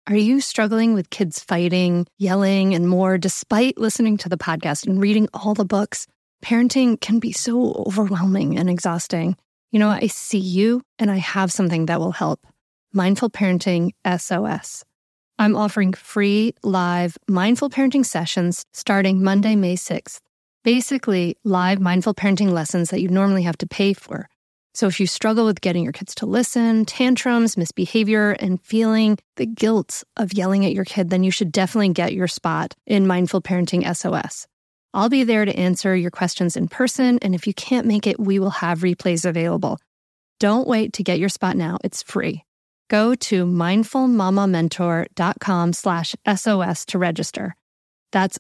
Are you struggling with kids fighting, yelling, and more despite listening to the podcast and reading all the books? Parenting can be so overwhelming and exhausting. You know, I see you and I have something that will help. Mindful Parenting SOS. I'm offering free live mindful parenting sessions starting Monday, May 6th. Basically, live mindful parenting lessons that you normally have to pay for. So if you struggle with getting your kids to listen, tantrums, misbehavior, and feeling the guilt of yelling at your kid, then you should definitely get your spot in Mindful Parenting SOS. I'll be there to answer your questions in person, and if you can't make it, we will have replays available. Don't wait to get your spot now. It's free. Go to mindfulmamamentor.com/SOS to register. That's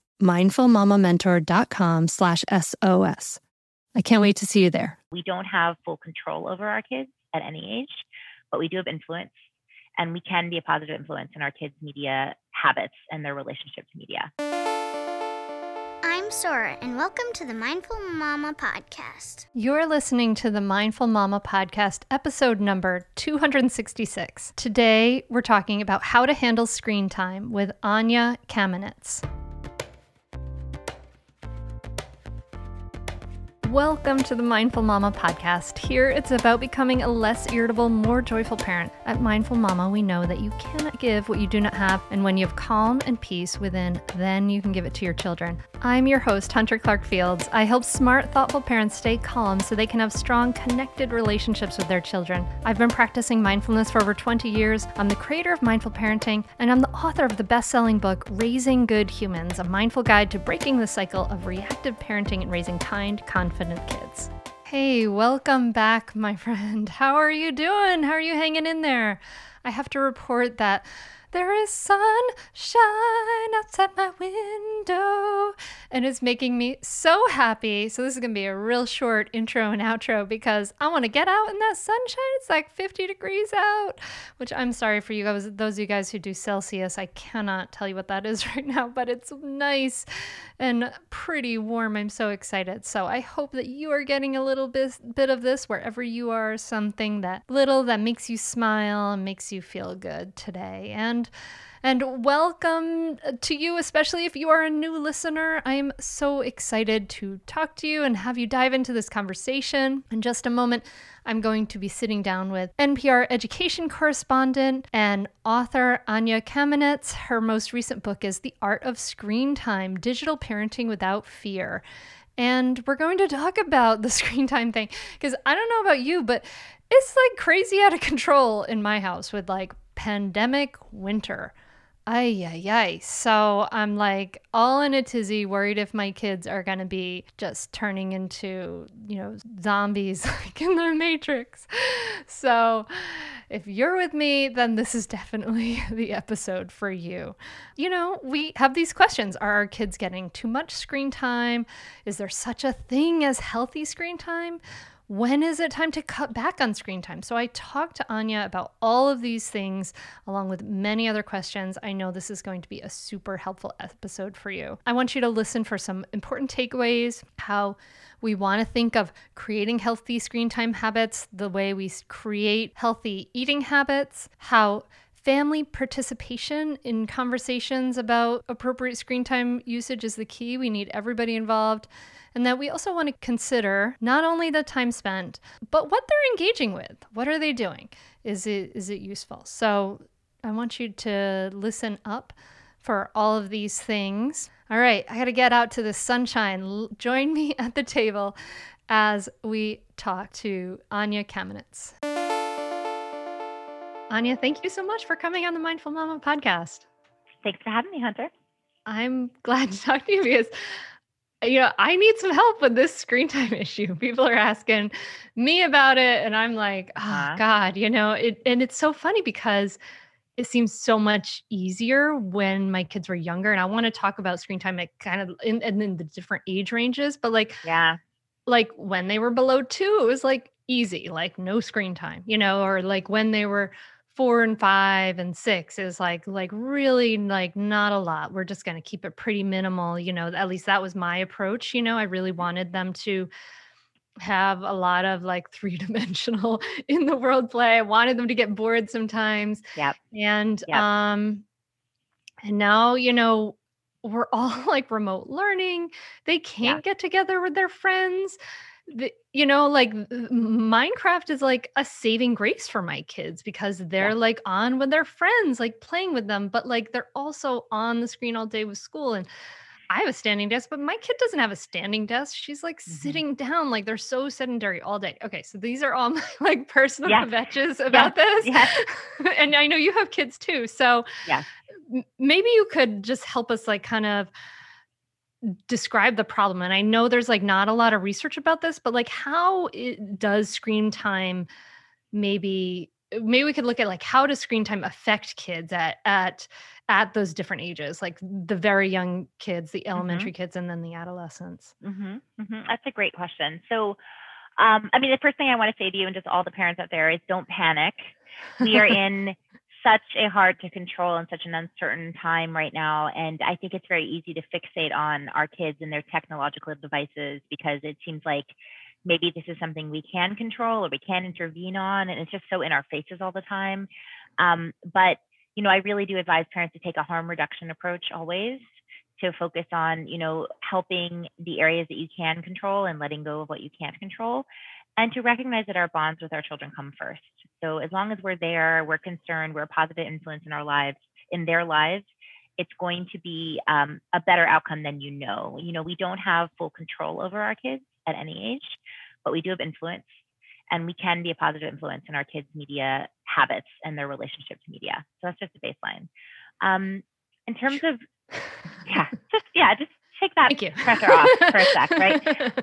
mindfulmamamentor.com/SOS. I can't wait to see you there. We don't have full control over our kids at any age, but we do have influence, and we can be a positive influence in our kids' media habits and their relationship to media. I'm Sora, and welcome to the Mindful Mama Podcast. You're listening to the Mindful Mama Podcast, episode number 266. Today, we're talking about how to handle screen time with Anya Kamenetz. Welcome to the Mindful Mama Podcast. Here, it's about becoming a less irritable, more joyful parent. At Mindful Mama, we know that you cannot give what you do not have, and when you have calm and peace within, then you can give it to your children. I'm your host, Hunter Clark Fields. I help smart, thoughtful parents stay calm so they can have strong, connected relationships with their children. I've been practicing mindfulness for over 20 years. I'm the creator of Mindful Parenting, and I'm the author of the best-selling book, Raising Good Humans, a mindful guide to breaking the cycle of reactive parenting and raising kind, confident kids. Hey, welcome back, my friend. How are you doing? How are you hanging in there? I have to report that there is sunshine outside my window, and it's making me so happy. So this is going to be a real short intro and outro because I want to get out in that sunshine. It's like 50 degrees out, which I'm sorry for you guys, those of you guys who do Celsius. I cannot tell you what that is right now, but it's nice and pretty warm. I'm so excited. So I hope that you are getting a little bit of this wherever you are, something that little that makes you smile and makes you feel good today. And welcome to you, especially if you are a new listener. I am so excited to talk to you and have you dive into this conversation. In just a moment, I'm going to be sitting down with NPR education correspondent and author Anya Kamenetz. Her most recent book is The Art of Screen Time: Digital Parenting Without Fear. And we're going to talk about the screen time thing because I don't know about you, but it's like crazy out of control in my house with like pandemic winter. Ay, ay, ay. So I'm like all in a tizzy, worried if my kids are going to be just turning into, zombies like in the Matrix. So if you're with me, then this is definitely the episode for you. We have these questions. Are our kids getting too much screen time? Is there such a thing as healthy screen time? When is it time to cut back on screen time? So I talked to Anya about all of these things, along with many other questions. I know this is going to be a super helpful episode for you. I want you to listen for some important takeaways, how we want to think of creating healthy screen time habits, the way we create healthy eating habits, how family participation in conversations about appropriate screen time usage is the key. We need everybody involved. And that we also want to consider not only the time spent, but what they're engaging with. What are they doing? Is it useful? So I want you to listen up for all of these things. All right, I got to get out to the sunshine. Join me at the table as we talk to Anya Kamenetz. Anya, thank you so much for coming on the Mindful Mama podcast. Thanks for having me, Hunter. I'm glad to talk to you because I need some help with this screen time issue. People are asking me about it, and I'm like, God, and it's so funny because it seems so much easier when my kids were younger. And I want to talk about screen time at kind of in the different age ranges, but like when they were below 2, it was like easy, like no screen time, or like when they were 4 and 5 and 6 is like really like not a lot. We're just going to keep it pretty minimal. At least that was my approach. I really wanted them to have a lot of like 3-dimensional in the world play. I wanted them to get bored sometimes. Yep. And, And now, we're all like remote learning. They Yeah. can't get together with their friends. Minecraft is like a saving grace for my kids because Yeah. they're like on with their friends, like playing with them, but like they're also on the screen all day with school. And I have a standing desk, but my kid doesn't have a standing desk. She's like Hmm. sitting down, like they're so sedentary all day. Okay, so these are all my like personal Yes. kvetches Yes. about this. Yes. And I know you have kids too. So Yes. maybe you could just help us like kind of describe the problem. And I know there's like not a lot of research about this, but like how does screen time maybe we could look at like how does screen time affect kids at those different ages, like the very young kids, the Hmm. elementary kids, and then the adolescents. Hmm. Hmm. That's a great question. So, I mean, the first thing I want to say to you and just all the parents out there is don't panic. We are in such a hard to control and such an uncertain time right now. And I think it's very easy to fixate on our kids and their technological devices because it seems like maybe this is something we can control or we can intervene on. And it's just so in our faces all the time. But, I really do advise parents to take a harm reduction approach always, to focus on, helping the areas that you can control and letting go of what you can't control, and to recognize that our bonds with our children come first. So as long as we're there, we're concerned, we're a positive influence in our lives, in their lives, it's going to be a better outcome than you know. We don't have full control over our kids at any age, but we do have influence, and we can be a positive influence in our kids' media habits and their relationship to media. So that's just a baseline. In terms of just take that Thank you. pressure off for a sec, right?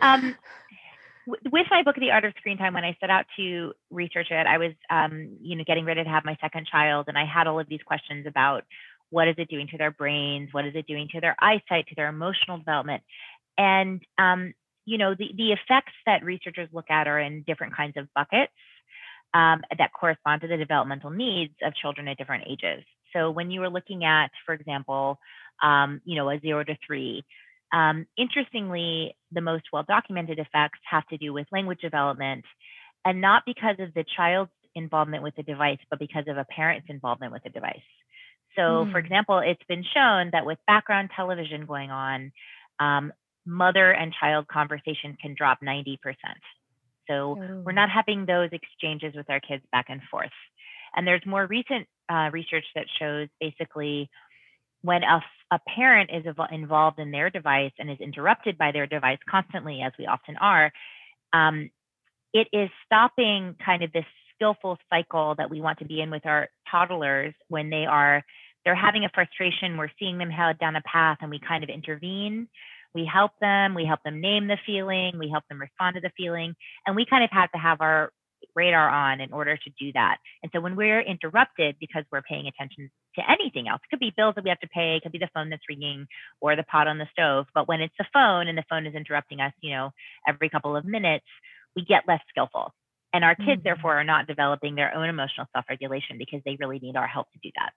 With my book, The Art of Screen Time, when I set out to research it, I was, getting ready to have my second child, and I had all of these questions about what is it doing to their brains, what is it doing to their eyesight, to their emotional development, and the effects that researchers look at are in different kinds of buckets that correspond to the developmental needs of children at different ages. So when you were looking at, for example, a 0 to 3. Interestingly, the most well-documented effects have to do with language development, and not because of the child's involvement with the device, but because of a parent's involvement with the device. So, for Mm. example, it's been shown that with background television going on, mother and child conversation can drop 90%. So we're Oh. not having those exchanges with our kids back and forth. And there's more recent research that shows basically when a parent is involved in their device and is interrupted by their device constantly, as we often are, um, it is stopping kind of this skillful cycle that we want to be in with our toddlers when they're having a frustration. We're seeing them head down a path, and we kind of intervene. We help them name the feeling, we help them respond to the feeling, and we kind of have to have our radar on in order to do that. And so when we're interrupted because we're paying attention to anything else, it could be bills that we have to pay, it could be the phone that's ringing or the pot on the stove. But when it's the phone and the phone is interrupting us, every couple of minutes, we get less skillful. And our kids, Mhm. therefore, are not developing their own emotional self regulation because they really need our help to do that.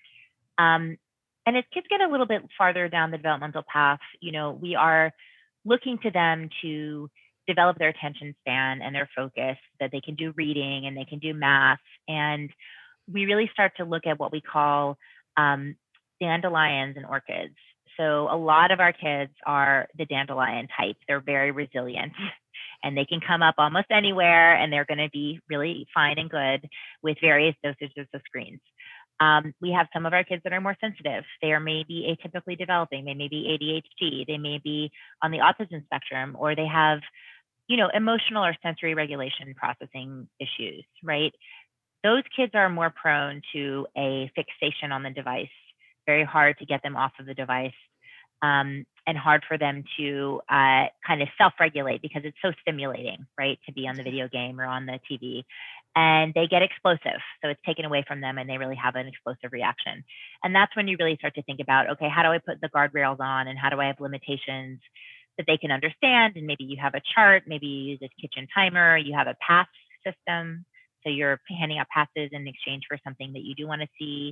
And as kids get a little bit farther down the developmental path, we are looking to them to develop their attention span and their focus, that they can do reading and they can do math. And we really start to look at what we call dandelions and orchids. So a lot of our kids are the dandelion type. They're very resilient and they can come up almost anywhere, and they're going to be really fine and good with various dosages of screens. We have some of our kids that are more sensitive. They are maybe atypically developing. They may be ADHD. They may be on the autism spectrum, or they have, emotional or sensory regulation processing issues, right? Those kids are more prone to a fixation on the device, very hard to get them off of the device, and hard for them to kind of self-regulate because it's so stimulating, right, to be on the video game or on the TV. And they get explosive. So it's taken away from them and they really have an explosive reaction. And that's when you really start to think about, okay, how do I put the guardrails on and how do I have limitations that they can understand? And maybe you have a chart, maybe you use a kitchen timer, you have a pass system. So you're handing out passes in exchange for something that you do want to see.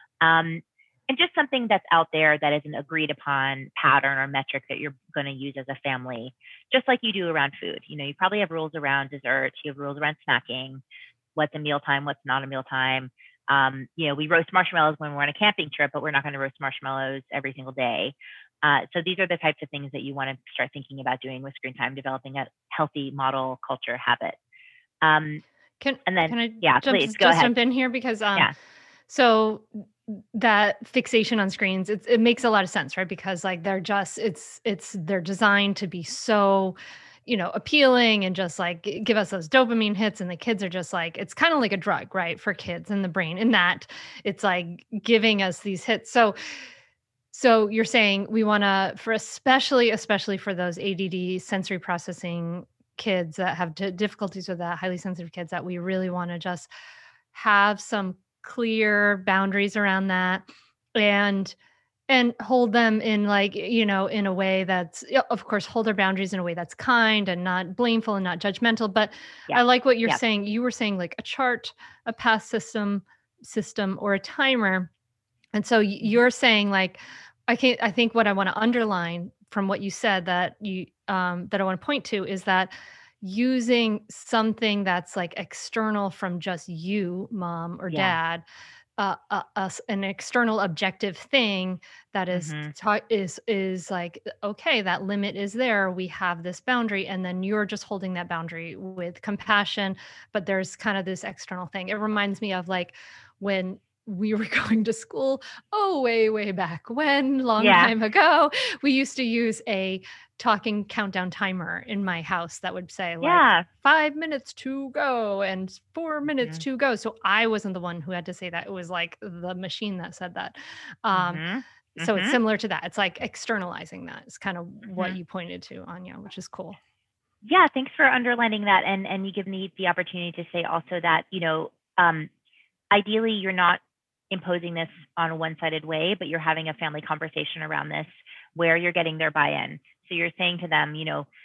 And just something that's out there that is an agreed upon pattern or metric that you're going to use as a family, just like you do around food. You probably have rules around desserts, you have rules around snacking, what's a mealtime, what's not a mealtime. We roast marshmallows when we're on a camping trip, but we're not going to roast marshmallows every single day. So these are the types of things that you want to start thinking about doing with screen time, developing a healthy model culture habit. Can I please go ahead. jump in here because so that fixation on screens, it makes a lot of sense, right? Because like they're designed to be so, appealing and just like give us those dopamine hits, and the kids are just like, it's kind of like a drug, right, for kids in the brain, in that it's like giving us these hits. So you're saying we want to, for especially for those ADD sensory processing kids that have difficulties with that, highly sensitive kids, that we really want to just have some clear boundaries around that, and hold them in like, in a way that's, of course, hold their boundaries in a way that's kind and not blameful and not judgmental. But I like what you're saying. You were saying like a chart, a path system, or a timer. And so you're saying like, I think what I want to underline from what you said that I want to point to is that using something that's like external from just you, mom or dad, an external objective thing that is is like, okay, that limit is there. We have this boundary, and then you're just holding that boundary with compassion. But there's kind of this external thing. It reminds me of like when we were going to school, way back when, long time ago, we used to use a talking countdown timer in my house that would say like 5 minutes to go and 4 minutes to go. So I wasn't the one who had to say that. It was like the machine that said that. So it's similar to that. It's like externalizing that. It's kind of what you pointed to, Anya, which is cool. Yeah, thanks for underlining that. And you give me the opportunity to say also that, ideally you're not imposing this on a one-sided way, but you're having a family conversation around this where you're getting their buy-in. So you're saying to them,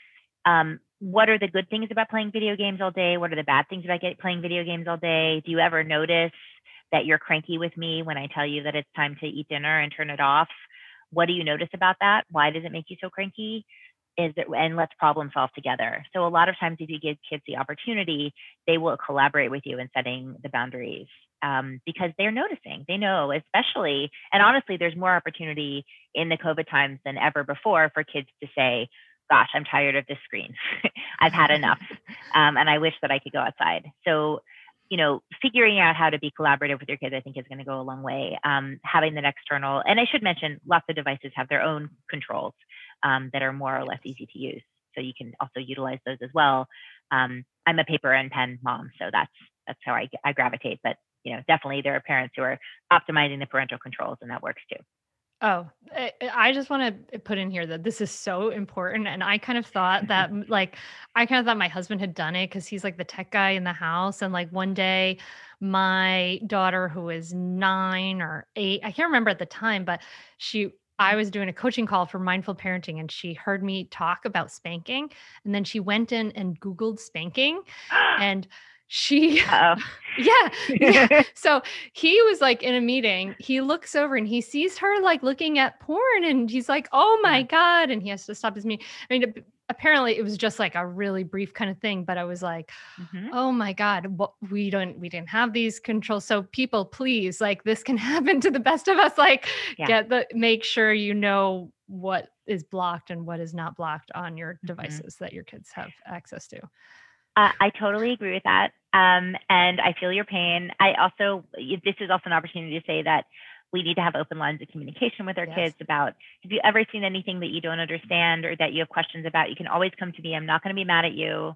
what are the good things about playing video games all day? What are the bad things about playing video games all day? Do you ever notice that you're cranky with me when I tell you that it's time to eat dinner and turn it off? What do you notice about that? Why does it make you so cranky? And let's problem solve together. So a lot of times if you give kids the opportunity, they will collaborate with you in setting the boundaries. Because they're noticing, they know, especially, and honestly, there's more opportunity in the COVID times than ever before for kids to say, gosh, I'm tired of this screen. I've had enough. And I wish that I could go outside. So, figuring out how to be collaborative with your kids, I think is going to go a long way. Having that external, and I should mention, lots of devices have their own controls that are more or less easy to use. So you can also utilize those as well. I'm a paper and pen mom, so that's how I gravitate. But definitely there are parents who are optimizing the parental controls, and that works too. Oh, I just want to put in here that this is so important. And I kind of thought that my husband had done it because he's like the tech guy in the house. And like one day my daughter, who is 9 or 8, I can't remember at the time, but I was doing a coaching call for mindful parenting, and she heard me talk about spanking. And then she went in and Googled spanking, and she, yeah. So he was like in a meeting, he looks over and he sees her like looking at porn, and he's like, oh my God. And he has to stop his meeting. I mean, apparently it was just like a really brief kind of thing, but I was like, oh my God, we didn't have these controls. So people, please, like, this can happen to the best of us. Like make sure you know what is blocked and what is not blocked on your devices that your kids have access to. I totally agree with that. And I feel your pain. This is also an opportunity to say that we need to have open lines of communication with our kids about, if you ever seen anything that you don't understand or that you have questions about, you can always come to me. I'm not going to be mad at you,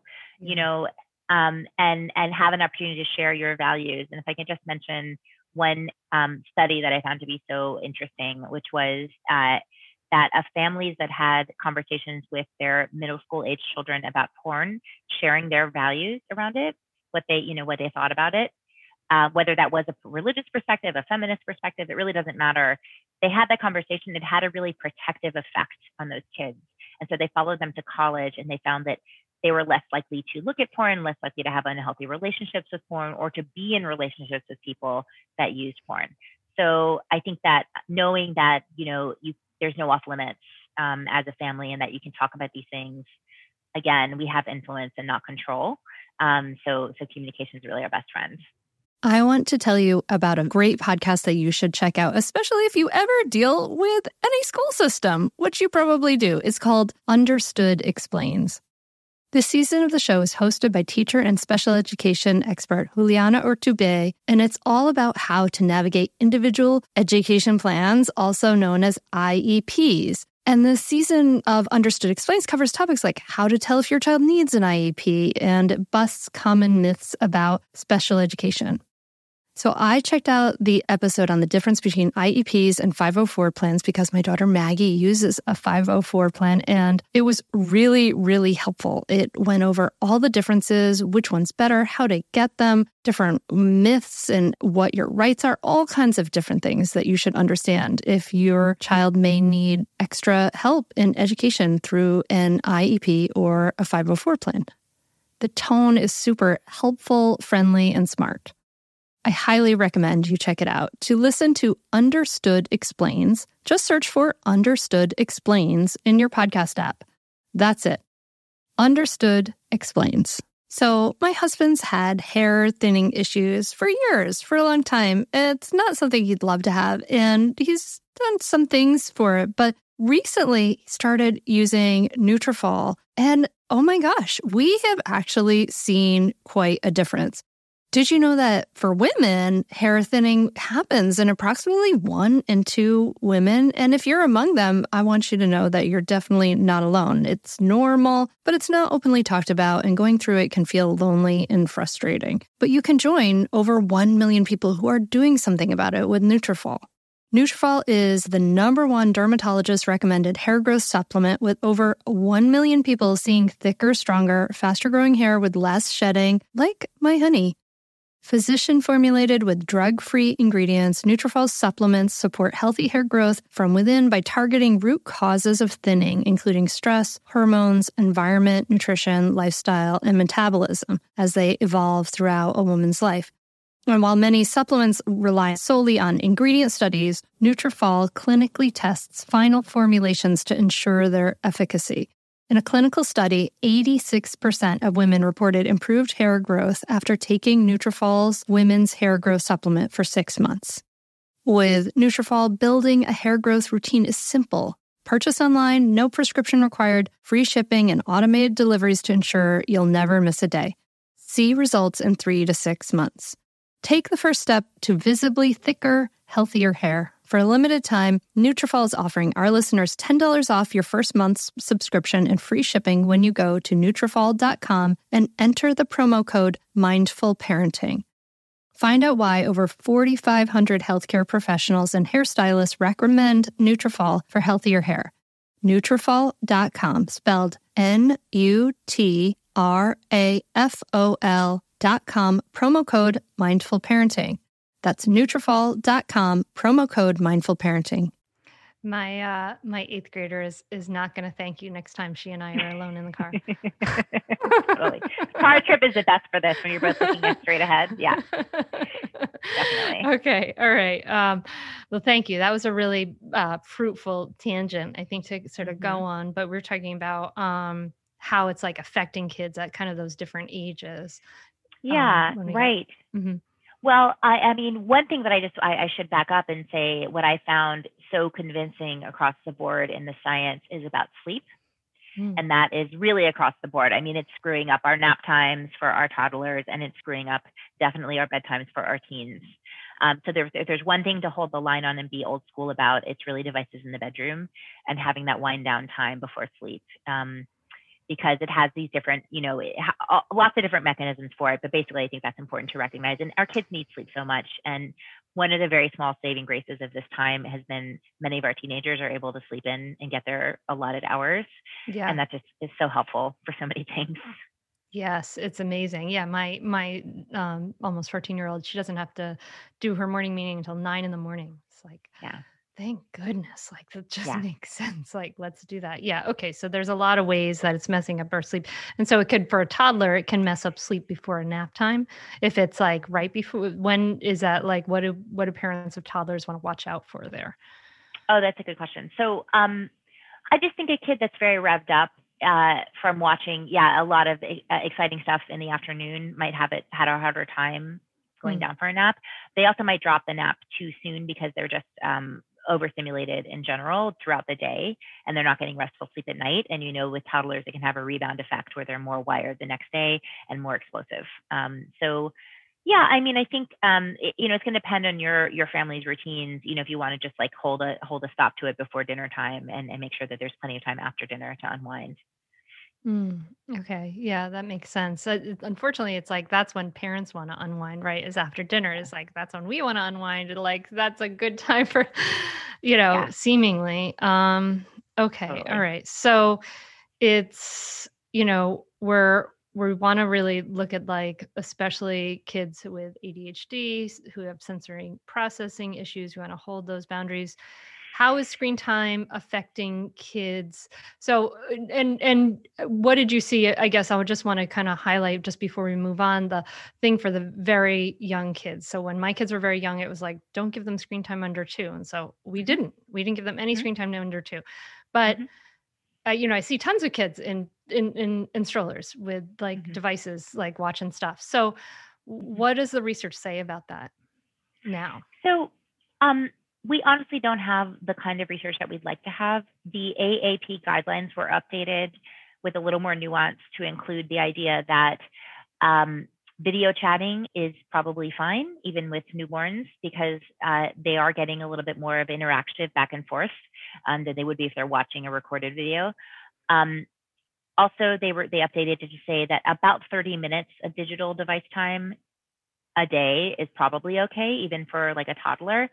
and have an opportunity to share your values. And if I can just mention one study that I found to be so interesting, which was that of families that had conversations with their middle school age children about porn, sharing their values around it, what they thought about it, whether that was a religious perspective, a feminist perspective, it really doesn't matter. They had that conversation. It had a really protective effect on those kids. And so they followed them to college, and they found that they were less likely to look at porn, less likely to have unhealthy relationships with porn, or to be in relationships with people that used porn. So I think that knowing that, there's no off limits as a family, and that you can talk about these things. Again, we have influence and not control. So communication is really our best friend. I want to tell you about a great podcast that you should check out, especially if you ever deal with any school system, which you probably do. It's called Understood Explains. This season of the show is hosted by teacher and special education expert Juliana Urtubey, and it's all about how to navigate individual education plans, also known as IEPs. And this season of Understood Explains covers topics like how to tell if your child needs an IEP and busts common myths about special education. So I checked out the episode on the difference between IEPs and 504 plans because my daughter Maggie uses a 504 plan, and it was really, really helpful. It went over all the differences, which one's better, how to get them, different myths and what your rights are, all kinds of different things that you should understand if your child may need extra help in education through an IEP or a 504 plan. The tone is super helpful, friendly, and smart. I highly recommend you check it out. To listen to Understood Explains, just search for Understood Explains in your podcast app. That's it. Understood Explains. So my husband's had hair thinning issues for years, for a long time. It's not something he'd love to have, and he's done some things for it. But recently, he started using Nutrafol, and oh my gosh, we have actually seen quite a difference. Did you know that for women, hair thinning happens in approximately 1 in 2 women? And if you're among them, I want you to know that you're definitely not alone. It's normal, but it's not openly talked about, and going through it can feel lonely and frustrating. But you can join over 1 million people who are doing something about it with Nutrafol. Nutrafol is the #1 dermatologist-recommended hair growth supplement, with over 1 million people seeing thicker, stronger, faster-growing hair with less shedding, like my honey. Physician-formulated with drug-free ingredients, Nutrafol supplements support healthy hair growth from within by targeting root causes of thinning, including stress, hormones, environment, nutrition, lifestyle, and metabolism, as they evolve throughout a woman's life. And while many supplements rely solely on ingredient studies, Nutrafol clinically tests final formulations to ensure their efficacy. In a clinical study, 86% of women reported improved hair growth after taking Nutrafol's women's hair growth supplement for 6 months. With Nutrafol, building a hair growth routine is simple. Purchase online, no prescription required, free shipping, and automated deliveries to ensure you'll never miss a day. See results in 3 to 6 months. Take the first step to visibly thicker, healthier hair. For a limited time, Nutrafol is offering our listeners $10 off your first month's subscription and free shipping when you go to Nutrafol.com and enter the promo code MindfulParenting. Find out why over 4,500 healthcare professionals and hairstylists recommend Nutrafol for healthier hair. Nutrafol.com, spelled Nutrafol.com, promo code MindfulParenting. That's Nutrafol.com, promo code Mindful Parenting. My 8th grader is not going to thank you next time she and I are alone in the car. Totally. Car trip is the best for this when you're both looking at straight ahead. Yeah, definitely. Okay. All right. Well, thank you. That was a really fruitful tangent, I think, to sort of go on. But we're talking about how it's like affecting kids at kind of those different ages. Yeah, right. Mm-hmm. Well, I mean, one thing that I should back up and say what I found so convincing across the board in the science is about sleep. And that is really across the board. I mean, it's screwing up our nap times for our toddlers, and it's screwing up definitely our bedtimes for our teens. So if there's one thing to hold the line on and be old school about, it's really devices in the bedroom and having that wind down time before sleep. Because it has these different, lots of different mechanisms for it. But basically, I think that's important to recognize. And our kids need sleep so much. And one of the very small saving graces of this time has been many of our teenagers are able to sleep in and get their allotted hours. Yeah. And that just is so helpful for so many things. Yes, it's amazing. Yeah, my almost 14-year-old, she doesn't have to do her morning meeting until 9 a.m. It's like, yeah. Thank goodness. Like that just makes sense. Like, let's do that. Yeah. Okay. So there's a lot of ways that it's messing up our sleep. And so it could, for a toddler, it can mess up sleep before a nap time. If it's like right before, when is that, like, what do parents of toddlers want to watch out for there? Oh, that's a good question. So I just think a kid that's very revved up from watching, a lot of exciting stuff in the afternoon might have had a harder time going Mm. down for a nap. They also might drop the nap too soon because they're just overstimulated in general throughout the day, and they're not getting restful sleep at night. And with toddlers, it can have a rebound effect where they're more wired the next day and more explosive. So yeah, I mean, I think it's going to depend on your family's routines. If you want to just like hold a stop to it before dinner time, and make sure that there's plenty of time after dinner to unwind. Mm, okay. Yeah, that makes sense. Unfortunately, it's like that's when parents want to unwind, right? Is after dinner. Is like that's when we want to unwind. And like that's a good time for, Yeah, seemingly. Okay. All totally. right. So it's, we want to really look at like especially kids with ADHD who have sensory processing issues. We want to hold those boundaries. How is screen time affecting kids? So, and what did you see? I guess I would just want to kind of highlight just before we move on the thing for the very young kids. So when my kids were very young, it was like, don't give them screen time under 2. And so Hmm. we didn't give them any Hmm. screen time under 2. But Hmm. I see tons of kids in strollers with like Hmm. devices, like watching stuff. So Hmm. what does the research say about that now? So, um, we honestly don't have the kind of research that we'd like to have. The AAP guidelines were updated with a little more nuance to include the idea that um, video chatting is probably fine, even with newborns, because they are getting a little bit more of interactive back and forth than they would be if they're watching a recorded video. Um, Also, they updated to say that about 30 minutes of digital device time a day is probably okay, even for like a toddler,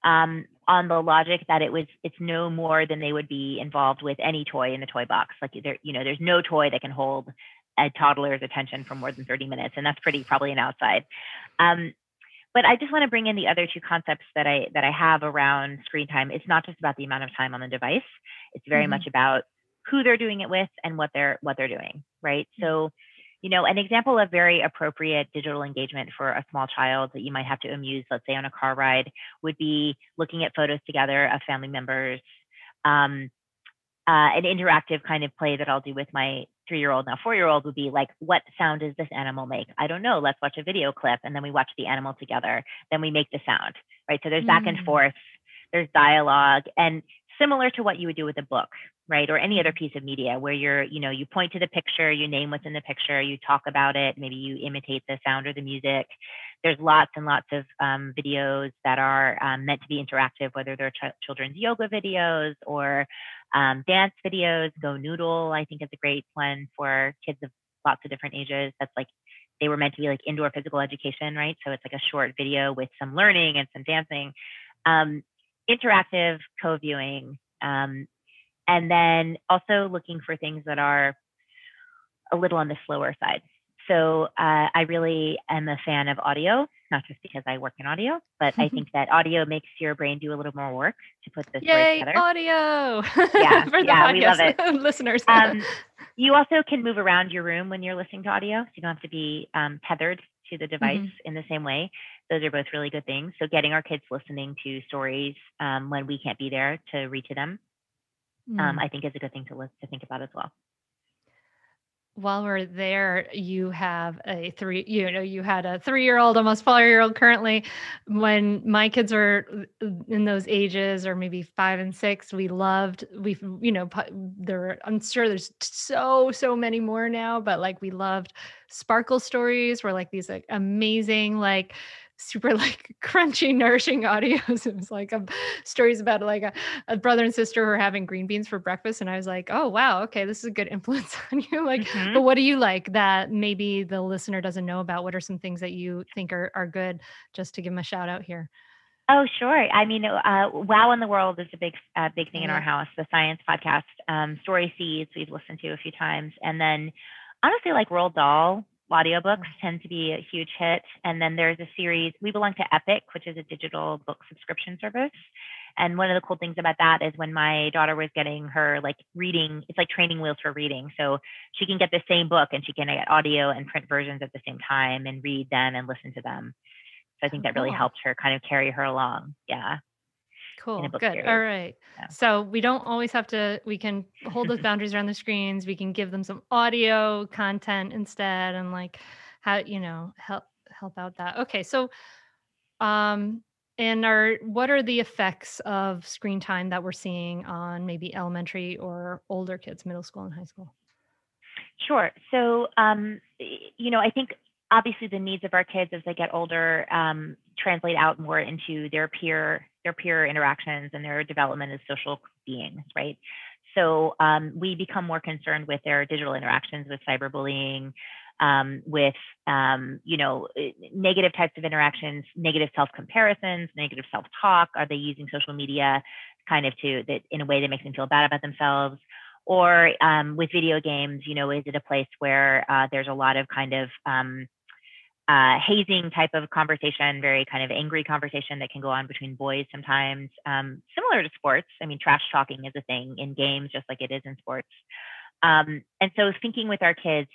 on the logic that it's no more than they would be involved with any toy in the toy box. Like there's no toy that can hold a toddler's attention for more than 30 minutes, and that's pretty probably an outside. Um, but I just want to bring in the other two concepts that I have around screen time. It's not just about the amount of time on the device. It's very Hmm. much about who they're doing it with and what they're doing, right? So, an example of very appropriate digital engagement for a small child that you might have to amuse, let's say on a car ride, would be looking at photos together of family members. Um, an interactive kind of play that I'll do with my 3-year-old, now 4-year-old, would be like, what sound does this animal make? I don't know. Let's watch a video clip. And then we watch the animal together. Then we make the sound, right? So there's back and Mm. forth, there's dialogue, and similar to what you would do with a book, right? Or any other Mhm. piece of media where you point to the picture, you name what's in the picture, you talk about it, maybe you imitate the sound or the music. There's lots and lots of videos that are meant to be interactive, whether they're children's yoga videos or dance videos. Go Noodle, I think, is a great one for kids of lots of different ages. That's like they were meant to be like indoor physical education, right? So it's like a short video with some learning and some dancing, um, interactive co-viewing, and then also looking for things that are a little on the slower side. So I really am a fan of audio, not just because I work in audio, but I think that audio makes your brain do a little more work to put the story Yay, together. audio Yeah, for the yeah, we love it. podcast listeners. You also can move around your room when you're listening to audio, so you don't have to be tethered to the device Mhm. in the same way. Those are both really good things. So getting our kids listening to stories when we can't be there to read to them, Mm. I think is a good thing to think about as well. While we're there, you have you had a 3-year-old, almost 4-year-old currently. When my kids were in those ages, or maybe 5 and 6, I'm sure there's so many more now, but like we loved Sparkle Stories, were like these like amazing, like super like crunchy, nourishing audios. It was like stories about like a brother and sister who are having green beans for breakfast. And I was like, oh, wow. Okay. This is a good influence on you. Like, Hmm. but what do you like that maybe the listener doesn't know about? What are some things that you think are good, just to give them a shout out here? Oh, sure. I mean, Wow in the World is a big thing Oh, in our yeah. house. The science podcast, Story Seeds, we've listened to a few times, and then honestly, like Roald Dahl audiobooks tend to be a huge hit. And then there's a series. We belong to Epic, which is a digital book subscription service. And one of the cool things about that is when my daughter was getting her like reading, it's like training wheels for reading. So she can get the same book and she can get audio and print versions at the same time and read them and listen to them. So I think Oh, that really cool. helped her kind of carry her along. Yeah, in a Cool. book Good. All series. right. Yeah. So we don't always have to, we can hold those boundaries around the screens. We can give them some audio content instead, and like how, help help out that. Okay. So, what are the effects of screen time that we're seeing on maybe elementary or older kids, middle school and high school? Sure. So, I think obviously the needs of our kids as they get older translate out more into their peer interactions and their development as social beings, right? So we become more concerned with their digital interactions, with cyberbullying, with negative types of interactions, negative self-comparisons, negative self-talk. Are they using social media kind of in a way that makes them feel bad about themselves? Or with video games, is it a place where there's a lot of kind of hazing type of conversation, very kind of angry conversation that can go on between boys sometimes, similar to sports. I mean, trash talking is a thing in games, just like it is in sports. And so talking with our kids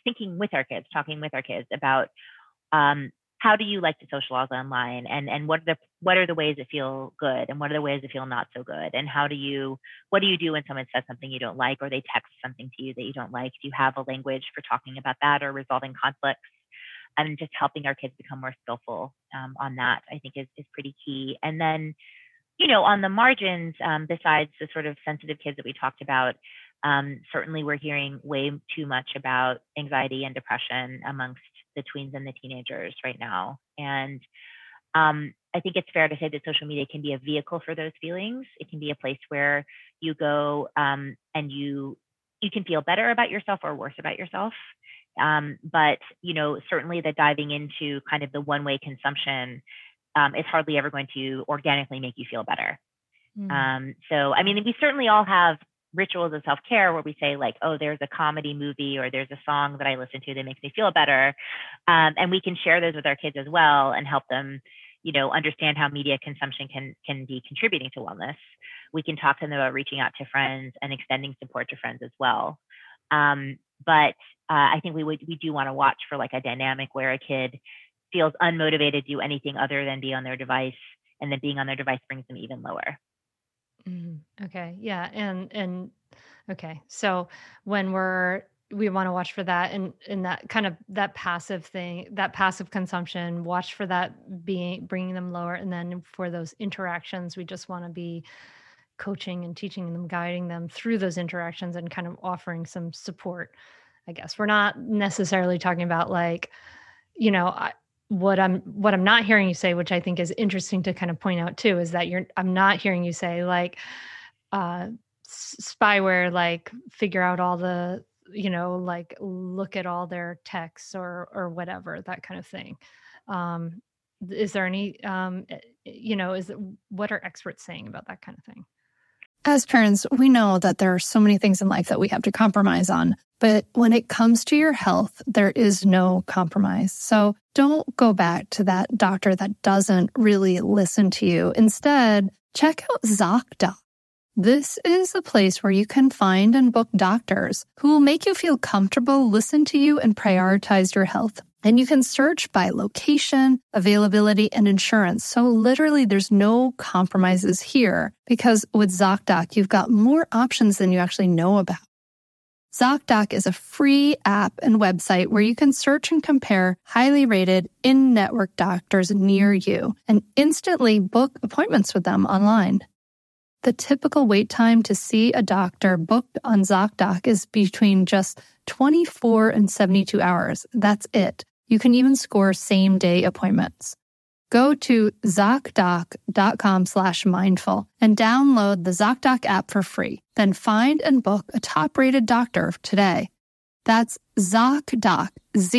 about how do you like to socialize online, and what are the ways that feel good, and what are the ways that feel not so good, and what do you do when someone says something you don't like, or they text something to you that you don't like? Do you have a language for talking about that or resolving conflicts? And just helping our kids become more skillful on that, I think is pretty key. And then, on the margins, besides the sort of sensitive kids that we talked about, certainly we're hearing way too much about anxiety and depression amongst the tweens and the teenagers right now. And I think it's fair to say that social media can be a vehicle for those feelings. It can be a place where you go and you can feel better about yourself or worse about yourself. But certainly the diving into kind of the one-way consumption is hardly ever going to organically make you feel better. So, I mean, we certainly all have rituals of self-care where we say like, oh, there's a comedy movie or there's a song that I listen to that makes me feel better. And we can share those with our kids as well and help them, understand how media consumption can be contributing to wellness. We can talk to them about reaching out to friends and extending support to friends as well. But I think we do want to watch for like a dynamic where a kid feels unmotivated to do anything other than be on their device, and then being on their device brings them even lower. Okay. Yeah. And okay. So when we want to watch for that and that kind of that passive thing, that passive consumption, watch for that bringing them lower. And then for those interactions, we just want to be coaching and teaching them, guiding them through those interactions and kind of offering some support. I guess we're not necessarily talking about like, what I'm not hearing you say, which I think is interesting to kind of point out too, is that I'm not hearing you say like, spyware, like figure out all the, like look at all their texts or whatever, that kind of thing. Is there any, what are experts saying about that kind of thing? As parents, we know that there are so many things in life that we have to compromise on. But when it comes to your health, there is no compromise. So don't go back to that doctor that doesn't really listen to you. Instead, check out ZocDoc. This is a place where you can find and book doctors who will make you feel comfortable, listen to you, and prioritize your health. And you can search by location, availability, and insurance. So literally there's no compromises here because with ZocDoc, you've got more options than you actually know about. ZocDoc is a free app and website where you can search and compare highly rated in-network doctors near you and instantly book appointments with them online. The typical wait time to see a doctor booked on ZocDoc is between just 24 and 72 hours. That's it. You can even score same-day appointments. Go to ZocDoc.com/mindful and download the ZocDoc app for free. Then find and book a top-rated doctor today. That's ZocDoc,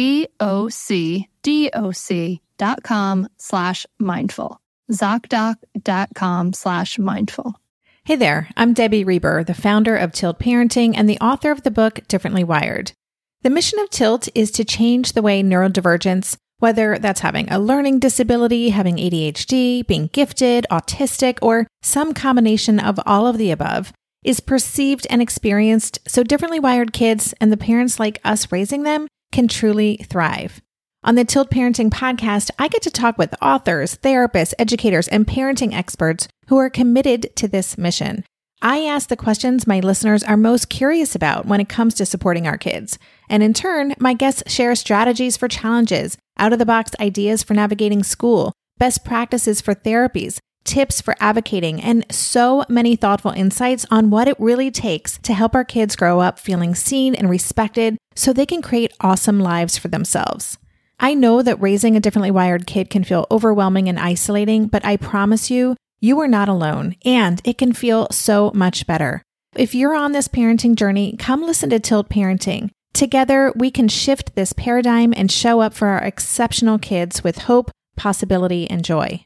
ZocDoc.com/mindful. ZocDoc.com/mindful. Hey there, I'm Debbie Reber, the founder of Tilt Parenting and the author of the book Differently Wired. The mission of Tilt is to change the way neurodivergence, whether that's having a learning disability, having ADHD, being gifted, autistic, or some combination of all of the above, is perceived and experienced so differently wired kids and the parents like us raising them can truly thrive. On the Tilt Parenting podcast, I get to talk with authors, therapists, educators, and parenting experts who are committed to this mission. I ask the questions my listeners are most curious about when it comes to supporting our kids. And in turn, my guests share strategies for challenges, out-of-the-box ideas for navigating school, best practices for therapies, tips for advocating, and so many thoughtful insights on what it really takes to help our kids grow up feeling seen and respected so they can create awesome lives for themselves. I know that raising a differently wired kid can feel overwhelming and isolating, but I promise you, you are not alone, and it can feel so much better. If you're on this parenting journey, come listen to Tilt Parenting. Together, we can shift this paradigm and show up for our exceptional kids with hope, possibility, and joy.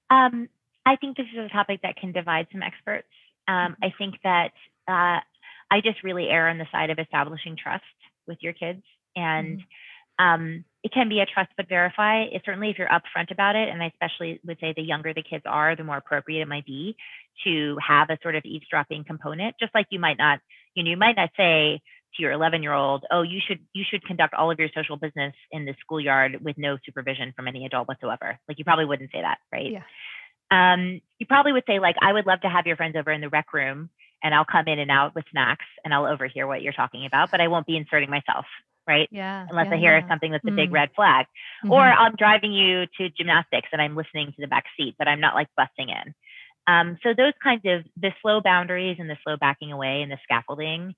I think this is a topic that can divide some experts. I think that I just really err on the side of establishing trust with your kids. And it can be a trust but verify. Certainly if you're upfront about it, and I especially would say the younger the kids are, the more appropriate it might be to have a sort of eavesdropping component. Just like you might not say to your 11-year-old, oh, you should conduct all of your social business in the schoolyard with no supervision from any adult whatsoever. Like you probably wouldn't say that, right? Yeah. You probably would say, like, I would love to have your friends over in the rec room and I'll come in and out with snacks and I'll overhear what you're talking about, but I won't be inserting myself, right? Yeah. Unless I hear something that's a big red flag. Or I'm driving you to gymnastics and I'm listening to the back seat, but I'm not like busting in. So those kinds of the slow boundaries and the slow backing away and the scaffolding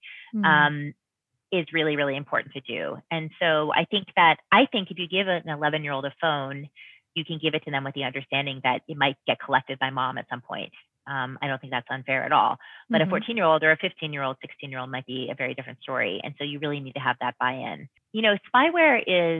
is really, really important to do. And so I think if you give an 11-year-old a phone, you can give it to them with the understanding that it might get collected by mom at some point. I don't think that's unfair at all. But a 14-year-old or a 15-year-old, 16-year-old might be a very different story. And so you really need to have that buy-in. You know, spyware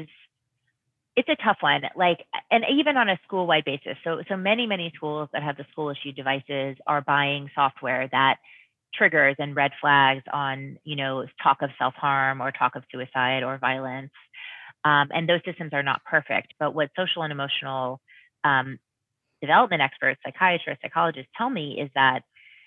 it's a tough one. Like, and even on a school-wide basis. So many schools that have the school-issued devices are buying software that triggers and red flags on, you know, talk of self-harm or talk of suicide or violence. And those systems are not perfect. But what social and emotional development experts, psychiatrists, psychologists tell me is that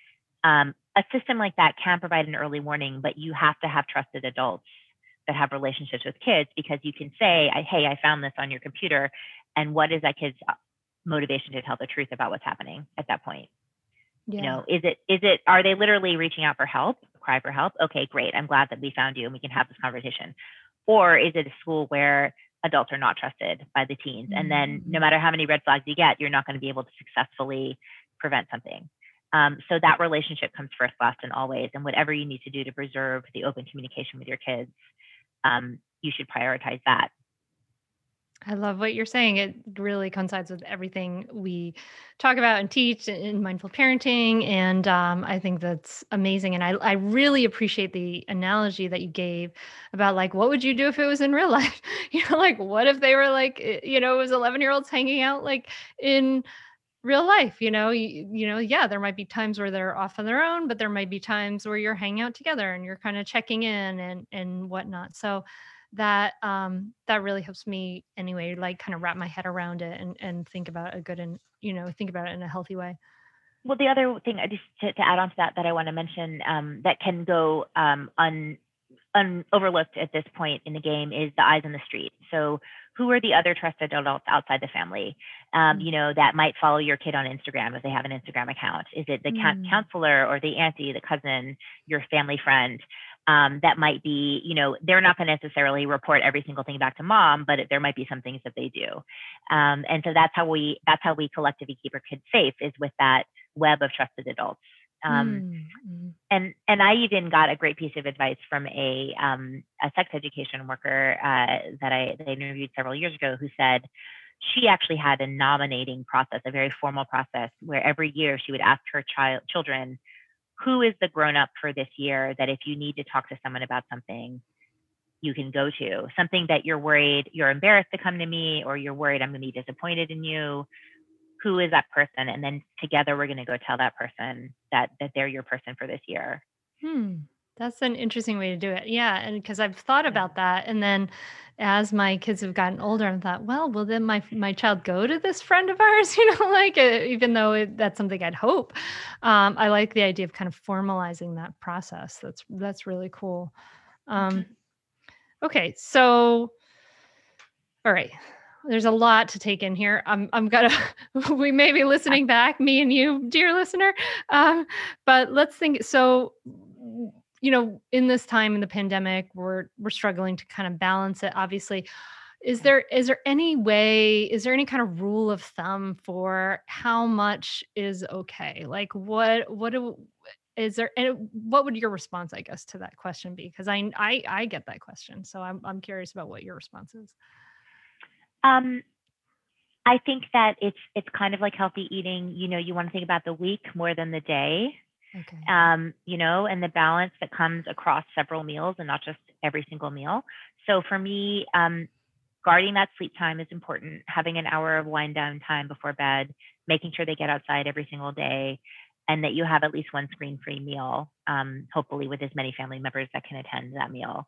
a system like that can provide an early warning, but you have to have trusted adults that have relationships with kids, because you can say, hey, I found this on your computer. And what is that kid's motivation to tell the truth about what's happening at that point? Yeah. You know, are they literally reaching out for help, cry for help? Okay, great. I'm glad that we found you and we can have this conversation. Or is it a school where adults are not trusted by the teens? And then no matter how many red flags you get, you're not going to be able to successfully prevent something. So that relationship comes first, last, and always. And whatever you need to do to preserve the open communication with your kids, you should prioritize that. I love what you're saying. It really coincides with everything we talk about and teach in mindful parenting. And I think that's amazing. And I really appreciate the analogy that you gave about, like, what would you do if it was in real life? You know, like, what if they were like, you know, it was 11-year-olds hanging out like in real life, you know, yeah, there might be times where they're off on their own, but there might be times where you're hanging out together and you're kind of checking in and whatnot. So that really helps me anyway, like kind of wrap my head around it and think about a good and, you know, think about it in a healthy way. Well, the other thing just to add on to that I want to mention that can go overlooked at this point in the game is the eyes on the street. So who are the other trusted adults outside the family, you know, that might follow your kid on Instagram if they have an Instagram account? Is it the counselor or the auntie, the cousin, your family friend? That might be, you know, they're not going to necessarily report every single thing back to mom, but there might be some things that they do. And so that's how we collectively keep our kids safe, is with that web of trusted adults. And I even got a great piece of advice from a sex education worker that I interviewed several years ago, who said she actually had a nominating process, a very formal process, where every year she would ask her children, who is the grown-up for this year that if you need to talk to someone about something, you can go to? Something that you're worried, you're embarrassed to come to me, or you're worried I'm going to be disappointed in you. Who is that person? And then together we're going to go tell that person that they're your person for this year. That's an interesting way to do it. Yeah. And because I've thought about that. And then as my kids have gotten older, I thought, well, will then my child go to this friend of ours, you know, like even though that's something I'd hope. I like the idea of kind of formalizing that process. That's really cool. Okay. So, all right. There's a lot to take in here. We may be listening back, me and you, dear listener. But let's think. So, you know, in this time in the pandemic, we're struggling to kind of balance it. Obviously, Is there any kind of rule of thumb for how much is okay? Like is there, and what would your response, I guess, to that question be? Because I get that question, so I'm curious about what your response is. Um, I think that it's kind of like healthy eating. You want to think about the week more than the day. Okay. And the balance that comes across several meals and not just every single meal. So for me, guarding that sleep time is important. Having an hour of wind down time before bed, making sure they get outside every single day, and that you have at least one screen-free meal, hopefully with as many family members that can attend that meal.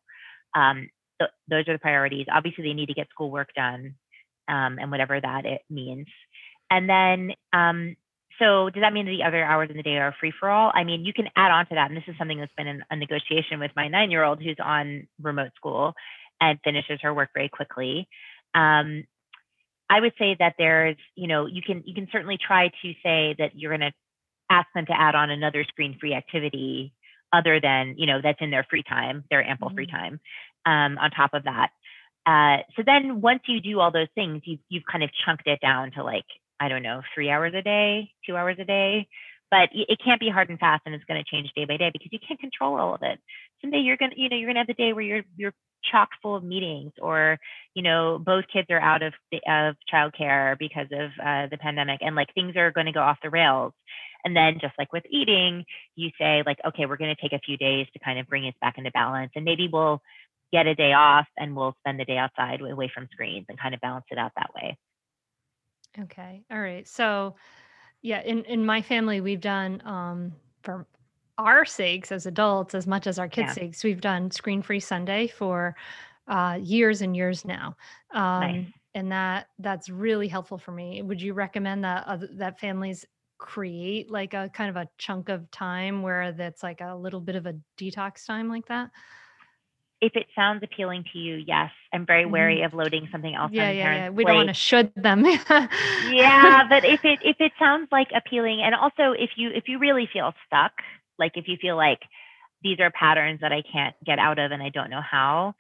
Those are the priorities. Obviously, they need to get schoolwork done, and whatever that it means. And then, so does that mean that the other hours in the day are free for all? I mean, you can add on to that. And this is something that's been in a negotiation with my 9-year-old who's on remote school and finishes her work very quickly. I would say that there's, you can certainly try to say that you're going to ask them to add on another screen-free activity other than, that's in their free time, their ample free time, on top of that. So then once you do all those things, you've kind of chunked it down to like, I don't know, 3 hours a day, 2 hours a day, but it can't be hard and fast, and it's going to change day by day because you can't control all of it. Someday you're going to have the day where you're chock full of meetings, or, both kids are out of childcare because of the pandemic, and like things are going to go off the rails. And then just like with eating, you say like, okay, we're going to take a few days to kind of bring it back into balance, and maybe we'll get a day off and we'll spend the day outside away from screens and kind of balance it out that way. Okay. All right. So yeah, in my family, we've done, for our sakes as adults, as much as our kids' sakes, we've done screen-free Sunday for years and years now. Nice. And that's really helpful for me. Would you recommend that families create like a kind of a chunk of time where that's like a little bit of a detox time like that? If it sounds appealing to you, yes. I'm very wary of loading something else on parents' We don't want to should them. Yeah, but if it sounds like appealing, and also if you really feel stuck, like if you feel like these are patterns that I can't get out of and I don't know how,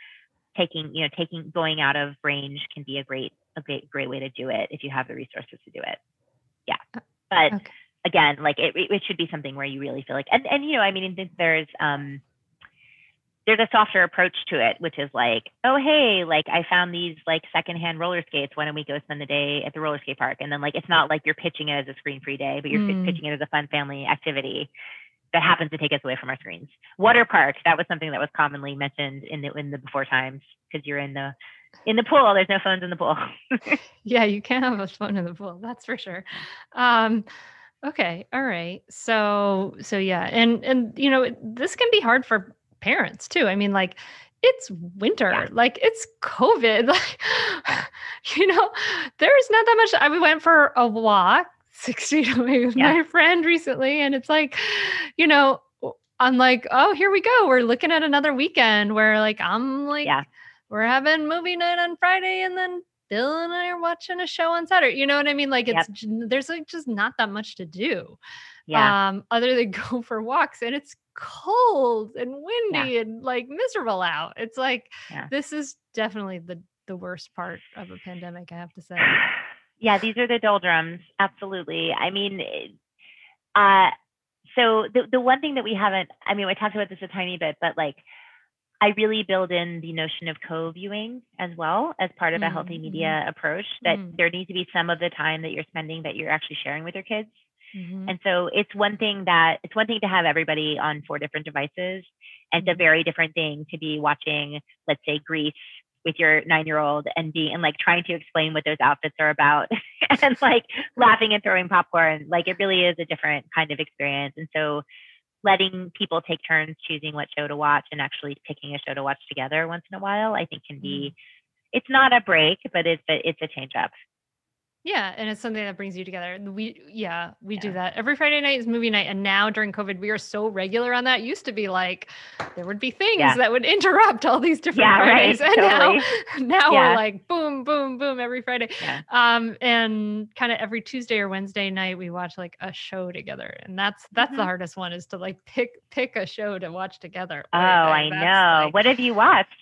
going out of range can be a great way to do it if you have the resources to do it. Yeah, but Okay. again, like it should be something where you really feel like, and I mean, there's a softer approach to it, which is like, oh, hey, like I found these like secondhand roller skates. Why don't we go spend the day at the roller skate park? And then like, it's not like you're pitching it as a screen-free day, but you're pitching it as a fun family activity that happens to take us away from our screens. Water park, that was something that was commonly mentioned in the before times, because you're in the pool. There's no phones in the pool. Yeah, you can't have a phone in the pool. That's for sure. Okay. All right. So yeah. And this can be hard for parents too. I mean, like it's winter, like it's COVID, like, there's not that much. I went for a walk 6 feet away with my friend recently. And it's like, I'm like, oh, here we go. We're looking at another weekend where like, I'm like, we're having movie night on Friday, and then Bill and I are watching a show on Saturday. You know what I mean? Like there's like just not that much to do. Other than go for walks, and it's cold and windy and like miserable out. It's like, this is definitely the worst part of a pandemic, I have to say. Yeah, these are the doldrums. Absolutely. I mean, so the one thing that we haven't, I mean, we talked about this a tiny bit, but like, I really build in the notion of co-viewing as well as part of a healthy media approach, that there needs to be some of the time that you're spending that you're actually sharing with your kids. And so it's one thing to have everybody on 4 different devices. And it's a very different thing to be watching, let's say, Grease with your 9-year-old and like trying to explain what those outfits are about and like laughing and throwing popcorn. Like it really is a different kind of experience. And so letting people take turns choosing what show to watch and actually picking a show to watch together once in a while, I think can be, it's not a break, but it's a change up. Yeah. And it's something that brings you together. We do that. Every Friday night is movie night. And now during COVID, we are so regular on that. It used to be like, there would be things that would interrupt all these different Fridays. Right, and now we're like, boom, boom, boom, every Friday. And kind of every Tuesday or Wednesday night, we watch like a show together. And that's the hardest one, is to like pick a show to watch together. Oh, I know. Like, what have you watched?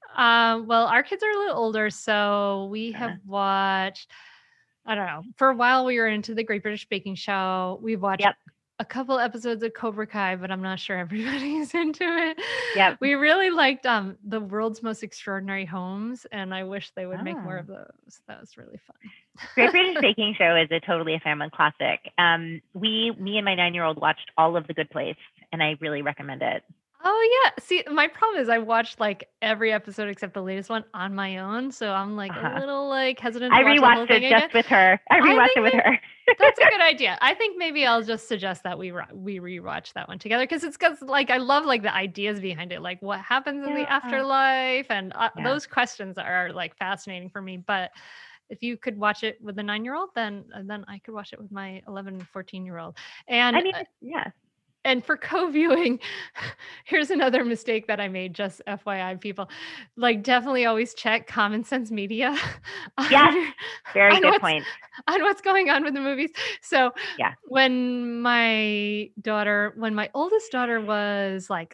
Well, our kids are a little older, so we have watched, I don't know, for a while we were into the Great British Baking Show. We've watched Yep. a couple episodes of Cobra Kai, but I'm not sure everybody's into it. Yep. We really liked The World's Most Extraordinary Homes, and I wish they would make more of those. That was really fun. Great British Baking Show is totally a family classic. Me and my 9-year-old watched all of The Good Place, and I really recommend it. Oh yeah. See, my problem is I watched like every episode except the latest one on my own, so I'm like a little like hesitant to watch the whole rewatched thing it just again. with her. I rewatched it with her. That's a good idea. I think maybe I'll just suggest that we rewatch that one together because like I love like the ideas behind it, like what happens in the afterlife, and those questions are like fascinating for me. But if you could watch it with a 9-year-old, then I could watch it with my 11 and 14-year-old. And I mean, yeah. And for co-viewing, here's another mistake that I made, just FYI, people. Like, definitely always check Common Sense Media. Yes, very good point. On what's going on with the movies. So yeah, when my oldest daughter was like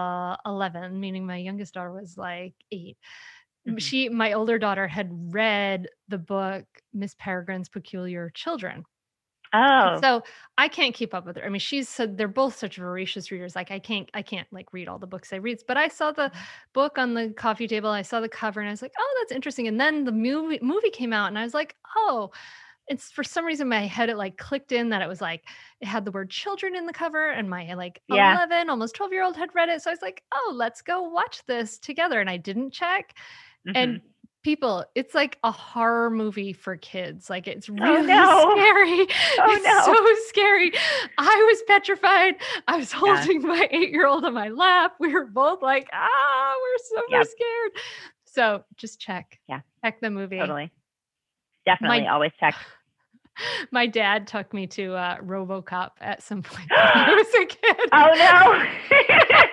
11, meaning my youngest daughter was like 8, my older daughter had read the book Miss Peregrine's Peculiar Children. Oh, so I can't keep up with her. I mean, they're both such voracious readers. Like I can't like read all the books they read, but I saw the book on the coffee table. I saw the cover and I was like, oh, that's interesting. And then the movie came out and I was like, oh, it's for some reason in my head, it like clicked in that it was like, it had the word children in the cover and my like 11, almost 12-year-old had read it. So I was like, oh, let's go watch this together. And I didn't check. And people, it's like a horror movie for kids. Like it's really scary. It's so scary. I was petrified. I was holding my 8-year-old on my lap. We were both like, we're super scared. So just check. Yeah. Check the movie. Totally. Definitely always check. My dad took me to RoboCop at some point when I was a kid. Oh no.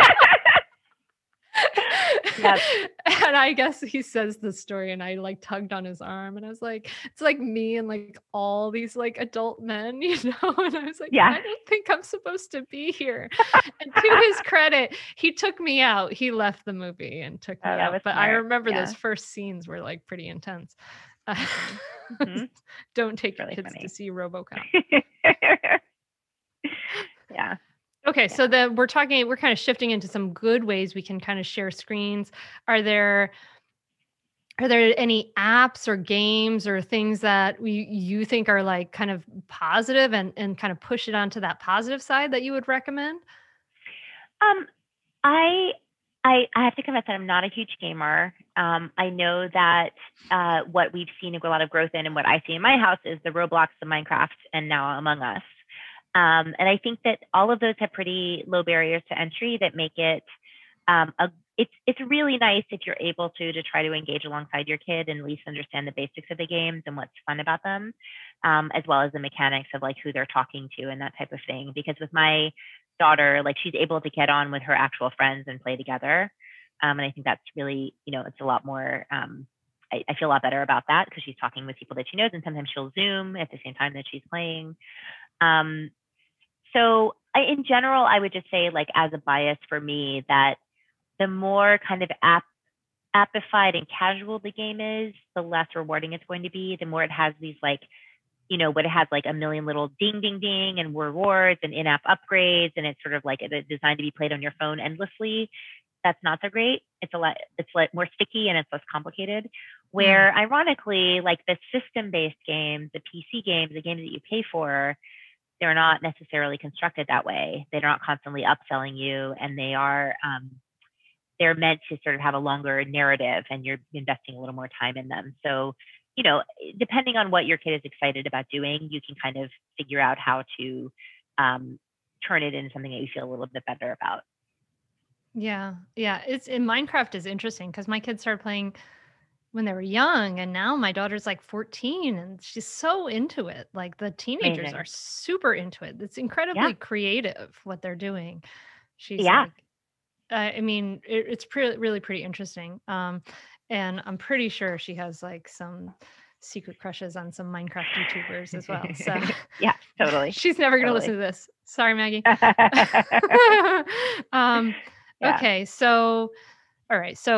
Yep. And I guess he says the story and I like tugged on his arm and I was like, it's like me and like all these like adult men, you know? And I was like, I don't think I'm supposed to be here. And to his credit, he took me out. He left the movie and took me out. But smart. I remember those first scenes were like pretty intense. Don't take your kids to see RoboCop. Yeah. Okay, so we're kind of shifting into some good ways we can kind of share screens. Are there any apps or games or things that you think are like kind of positive and kind of push it onto that positive side that you would recommend? I have to confess that I'm not a huge gamer. I know that what we've seen a lot of growth in and what I see in my house is the Roblox, the Minecraft, and now Among Us. And I think that all of those have pretty low barriers to entry that make it it's really nice if you're able to try to engage alongside your kid and at least understand the basics of the games and what's fun about them, as well as the mechanics of like who they're talking to and that type of thing. Because with my daughter, like she's able to get on with her actual friends and play together. And I think that's really, it's a lot more, I feel a lot better about that because she's talking with people that she knows and sometimes she'll Zoom at the same time that she's playing. So in general, I would just say like as a bias for me that the more kind of appified and casual the game is, the less rewarding it's going to be. The more it has these like, what it has like a million little ding, ding, ding and rewards and in-app upgrades. And it's sort of like it's designed to be played on your phone endlessly. That's not so great. It's like more sticky and it's less complicated. Where ironically, like the system-based games, the PC games, the games that you pay for, they're not necessarily constructed that way. They're not constantly upselling you, and they're meant to sort of have a longer narrative, and you're investing a little more time in them. So, depending on what your kid is excited about doing, you can kind of figure out how to turn it into something that you feel a little bit better about. Yeah. Minecraft is interesting because my kids started playing when they were young, and now my daughter's like 14 and she's so into it. Like the teenagers are super into it. It's incredibly creative what they're doing. She's like, I mean, it's really pretty interesting. And I'm pretty sure she has like some secret crushes on some Minecraft YouTubers as well. So yeah, totally. She's never going to listen to this. Sorry, Maggie. Okay. So, all right. So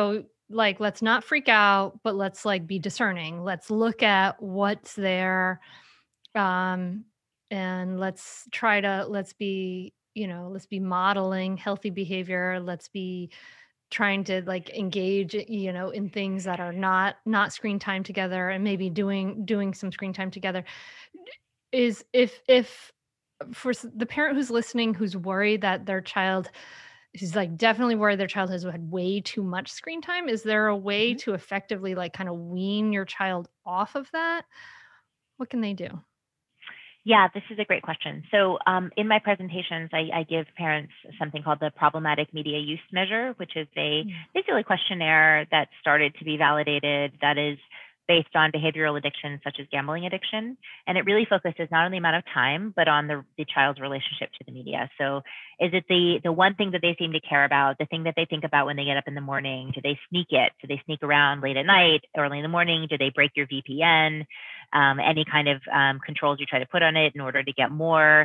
let's not freak out, but let's like be discerning. Let's look at what's there. Um, and let's be, let's be modeling healthy behavior. Let's be trying to like engage, in things that are not screen time together, and maybe doing some screen time together. Is if for the parent who's listening, who's worried that their child, who's like definitely worried their child has had way too much screen time, is there a way Mhm. to effectively like kind of wean your child off of that? What can they do? Yeah, this is a great question. So, in my presentations, I give parents something called the problematic media use measure, which is basically a questionnaire that started to be validated that is based on behavioral addictions such as gambling addiction. And it really focuses not on the amount of time, but on the child's relationship to the media. So, is it the one thing that they seem to care about, the thing that they think about when they get up in the morning? Do they sneak it? Do they sneak around late at night, early in the morning? Do they break your VPN? Any kind of controls you try to put on it in order to get more.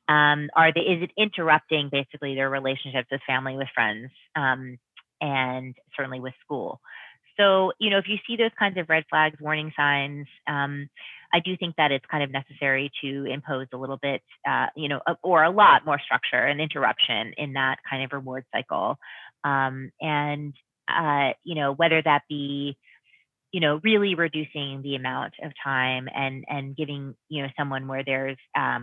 Is it interrupting basically their relationships with family, with friends, and certainly with school? So, if you see those kinds of red flags, warning signs, I do think that it's kind of necessary to impose a little bit, or a lot more structure and interruption in that kind of reward cycle. And, whether that be really reducing the amount of time and giving, someone where there's,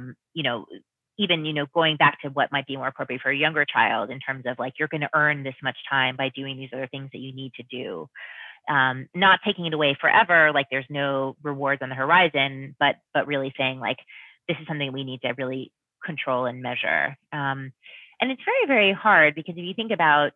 even, going back to what might be more appropriate for a younger child in terms of like, you're going to earn this much time by doing these other things that you need to do. Not taking it away forever, like there's no rewards on the horizon, but really saying like, this is something we need to really control and measure. And it's very, very hard because if you think about,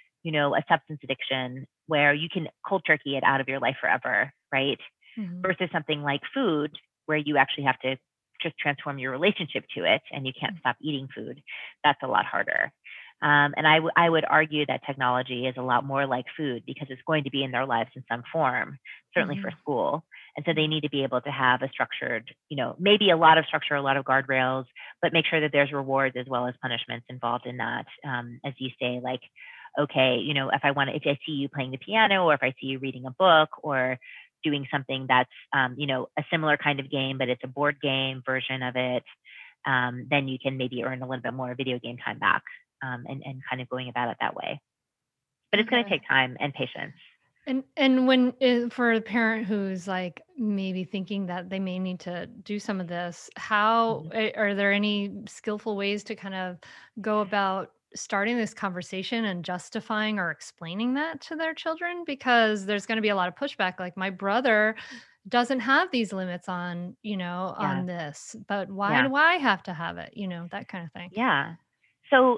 a substance addiction where you can cold turkey it out of your life forever, right? Mhm. Versus something like food where you actually have to just transform your relationship to it and you can't stop eating food. That's a lot harder. And I would argue that technology is a lot more like food because it's going to be in their lives in some form, certainly for Mhm. school. And so they need to be able to have a structured, maybe a lot of structure, a lot of guardrails, but make sure that there's rewards as well as punishments involved in that. As you say, like, okay, if I see you playing the piano or if I see you reading a book or doing something that's, a similar kind of game, but it's a board game version of it, then you can maybe earn a little bit more video game time back, and kind of going about it that way. But it's going to Okay. take time and patience. And for a parent who's like maybe thinking that they may need to do some of this, how Mhm. are there any skillful ways to kind of go about starting this conversation and justifying or explaining that to their children? Because there's going to be a lot of pushback. Like my brother doesn't have these limits on, Yeah. on this, but why Yeah. do I have to have it? That kind of thing. Yeah. So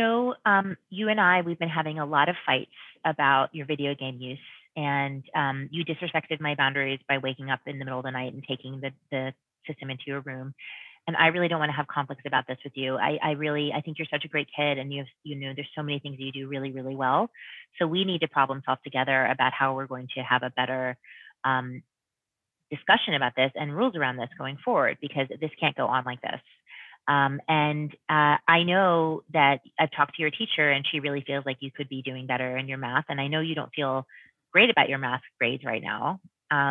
you and I, we've been having a lot of fights about your video game use, and you disrespected my boundaries by waking up in the middle of the night and taking the system into your room. And I really don't want to have conflicts about this with you. I think you're such a great kid, and there's so many things you do really, really well. So we need to problem solve together about how we're going to have a better um, discussion about this and rules around this going forward because this can't go on like this. And I know that I've talked to your teacher and she really feels like you could be doing better in your math. And I know you don't feel great about your math grades right now.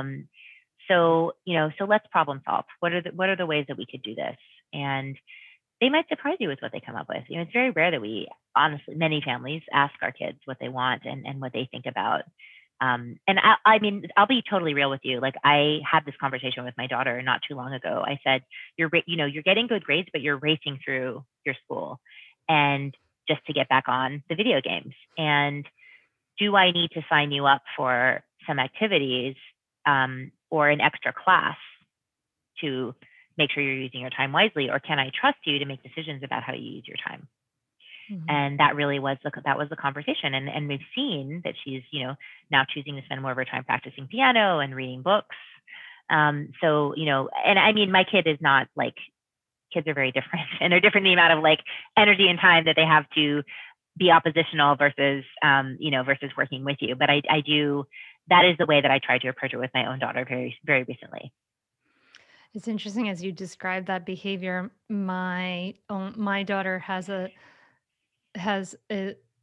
So let's problem solve. What are the ways that we could do this? And they might surprise you with what they come up with. It's very rare that honestly, many families ask our kids what they want and what they think about. And I mean, I'll be totally real with you. Like I had this conversation with my daughter not too long ago. I said, you're getting good grades, but you're racing through your school and just to get back on the video games. And do I need to sign you up for some activities, or an extra class to make sure you're using your time wisely? Or can I trust you to make decisions about how you use your time? Mhm. And that really was the conversation. And we've seen that she's, now choosing to spend more of her time practicing piano and reading books. So, and I mean, my kid is not like, kids are very different and they're different in the amount of like energy and time that they have to be oppositional versus, versus working with you. But I do, that is the way that I try to approach it with my own daughter very, very recently. It's interesting as you describe that behavior. My daughter has a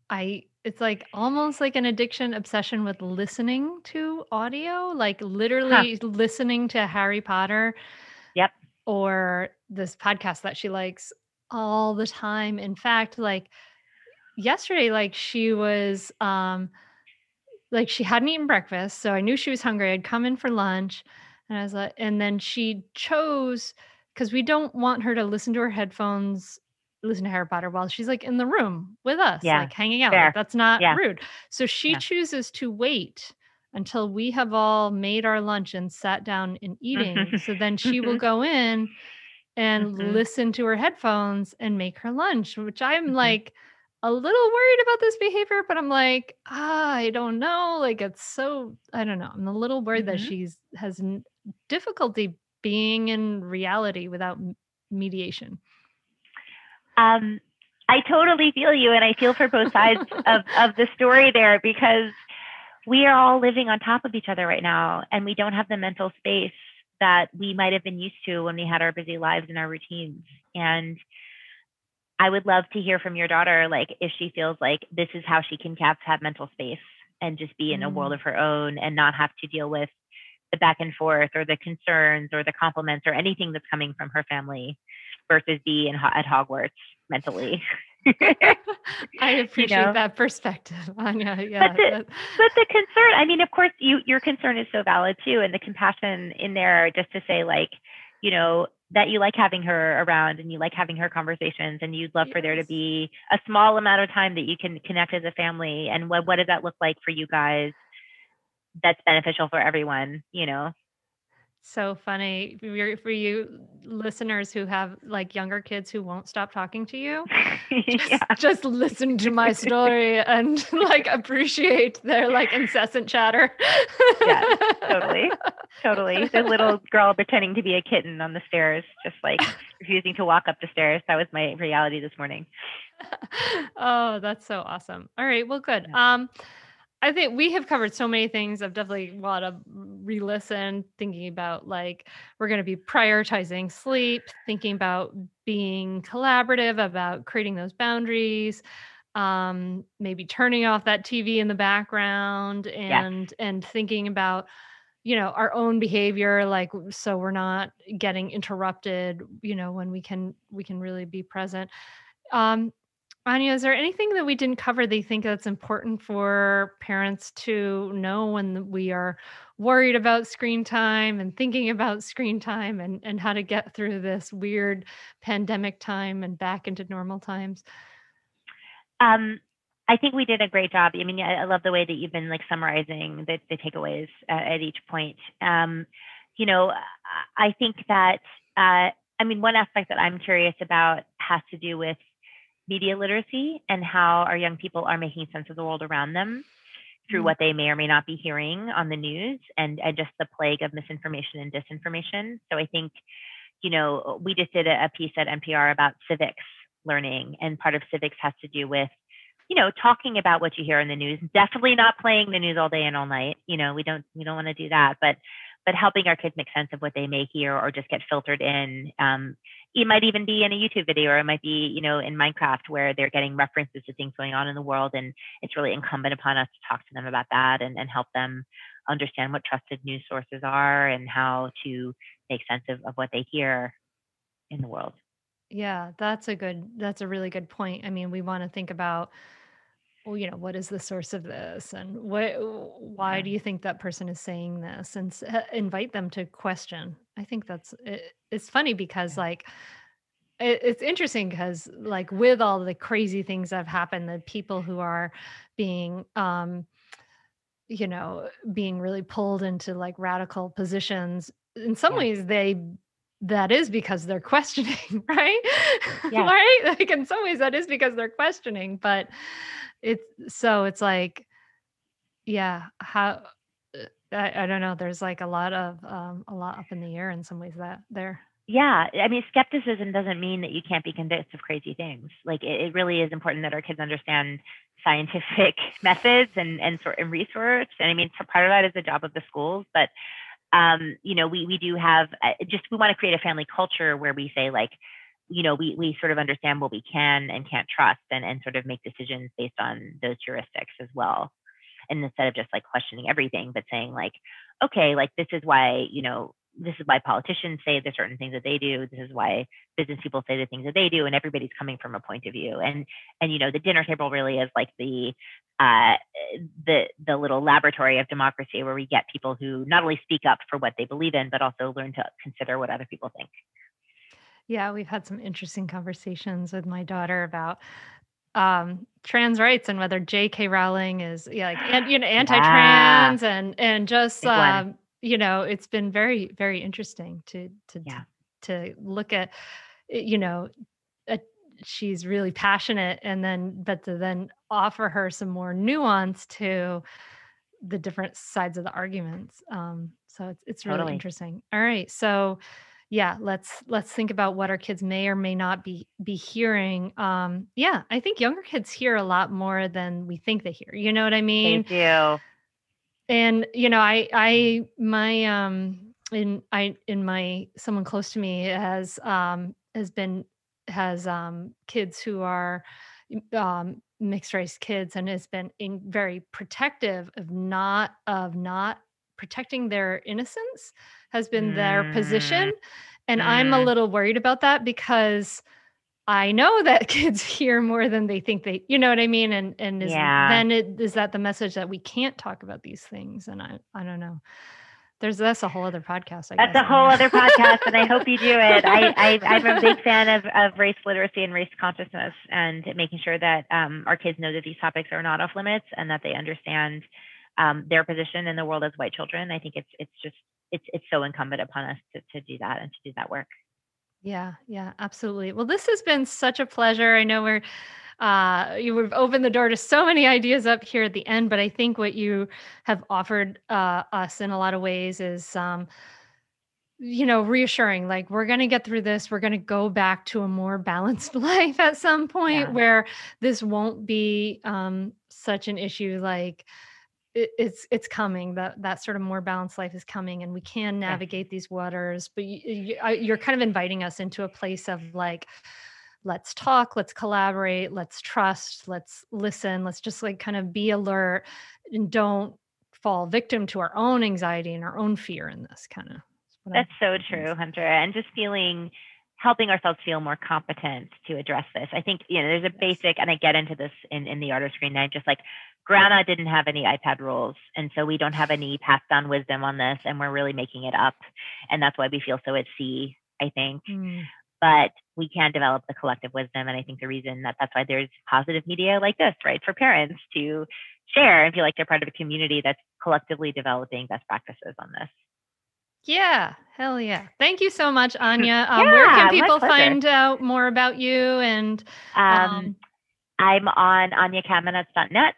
it's like almost like an obsession with listening to audio, like Huh. literally listening to Harry Potter Yep. or this podcast that she likes all the time. In fact, like yesterday, like she was, like she hadn't eaten breakfast, so I knew she was hungry. I'd come in for lunch, and I was like, and then she chose because we don't want her to listen to her headphones, listen to Harry Potter while she's like in the room with us, Yeah. like hanging out. Like Fair. that's not Yeah. rude. So she Yeah. chooses to wait until we have all made our lunch and sat down and eating. So then she will go in and Mhm. listen to her headphones and make her lunch, which I'm Mhm. like a little worried about this behavior, but I'm like, I don't know. Like it's so, I don't know. I'm a little worried that Mhm. has difficulty being in reality without mediation. I totally feel you, and I feel for both sides of the story there, because we are all living on top of each other right now, and we don't have the mental space that we might have been used to when we had our busy lives and our routines. And I would love to hear from your daughter, like if she feels like this is how she can have mental space and just be in a world of her own and not have to deal with the back and forth or the concerns or the compliments or anything that's coming from her family versus be at Hogwarts mentally. I appreciate that perspective, Anya. Yeah. But the concern, I mean, of course, your concern is so valid too, and the compassion in there, just to say, like, that you like having her around and you like having her conversations, and you'd love for there to be a small amount of time that you can connect as a family. And what does that look like for you guys? That's beneficial for everyone, So funny for you listeners who have like younger kids who won't stop talking to you. Just listen to my story and like appreciate their like incessant chatter. Yeah, totally. The little girl pretending to be a kitten on the stairs, just like refusing to walk up the stairs. That was my reality this morning. Oh, that's so awesome. All right, well, good. Yeah. I think we have covered so many things. I've definitely want to re-listen, thinking about like we're going to be prioritizing sleep, thinking about being collaborative, about creating those boundaries, maybe turning off that TV in the background, and thinking about our own behavior, like so we're not getting interrupted. When we can really be present. Anya, is there anything that we didn't cover that you think that's important for parents to know when we are worried about screen time and thinking about screen time and how to get through this weird pandemic time and back into normal times? I think we did a great job. I mean, I love the way that you've been like summarizing the takeaways at each point. I think that, one aspect that I'm curious about has to do with media literacy and how our young people are making sense of the world around them through what they may or may not be hearing on the news, and just the plague of misinformation and disinformation. So I think, we just did a piece at NPR about civics learning, and part of civics has to do with, talking about what you hear in the news, definitely not playing the news all day and all night. We don't want to do that, but helping our kids make sense of what they may hear or just get filtered in. It might even be in a YouTube video, or it might be, in Minecraft, where they're getting references to things going on in the world. And it's really incumbent upon us to talk to them about that and help them understand what trusted news sources are and how to make sense of what they hear in the world. Yeah, that's a really good point. I mean, we want to think about, well, what is the source of this, and why do you think that person is saying this, and invite them to question. I think it's funny because like it's interesting because like with all the crazy things that have happened, the people who are being being really pulled into like radical positions, in some ways that is because they're questioning, right? Right? Like in some ways that is because they're questioning, but it's like, yeah, how I don't know. There's like a lot up in the air in some ways that there. Yeah. I mean, skepticism doesn't mean that you can't be convinced of crazy things. Like it really is important that our kids understand scientific methods and research. And I mean, part of that is the job of the schools, but we do have we want to create a family culture where we say, like, we sort of understand what we can and can't trust and sort of make decisions based on those heuristics as well. And instead of just like questioning everything, but saying like, okay, like this is why politicians say the certain things that they do. This is why business people say the things that they do, and everybody's coming from a point of view. And the dinner table really is like the little laboratory of democracy where we get people who not only speak up for what they believe in, but also learn to consider what other people think. Yeah, we've had some interesting conversations with my daughter about trans rights and whether J.K. Rowling is anti-trans and just it's been very, very interesting to look at, she's really passionate but to then offer her some more nuance to the different sides of the arguments. So it's really interesting. All right. So yeah, let's think about what our kids may or may not be hearing. I think younger kids hear a lot more than we think they hear. You know what I mean? They do. And someone close to me has kids who are mixed race kids, and has been very protective of not protecting their innocence, has been their position. And I'm a little worried about that because I know that kids hear more than they think they, you know what I mean? And is that the message that we can't talk about these things? And I don't know. That's a whole other podcast. That's a whole other podcast, and I hope you do it. I'm a big fan of race literacy and race consciousness, and making sure that our kids know that these topics are not off limits and that they understand their position in the world as white children. I think it's so incumbent upon us to do that and to do that work. Yeah, absolutely. Well, this has been such a pleasure. I know you've opened the door to so many ideas up here at the end, but I think what you have offered us in a lot of ways is, reassuring, like we're going to get through this. We're going to go back to a more balanced life at some point where this won't be such an issue. Like it's coming, that sort of more balanced life is coming, and we can navigate these waters. But you're kind of inviting us into a place of like, let's talk, let's collaborate, let's trust, let's listen, let's just like kind of be alert and don't fall victim to our own anxiety and our own fear in this kind of. That's so true, Hunter. And just helping ourselves feel more competent to address this. I think, there's a basic, and I get into this in the Art of Screen 9, just like Grandma didn't have any iPad rules. And so we don't have any passed down wisdom on this, and we're really making it up. And that's why we feel so at sea, I think. But we can develop the collective wisdom. And I think the reason that's why there's positive media like this, right? For parents to share and feel like they're part of a community that's collectively developing best practices on this. Yeah, hell yeah. Thank you so much, Anya. Where can people find out more about you? And I'm on anyakamenetz.net,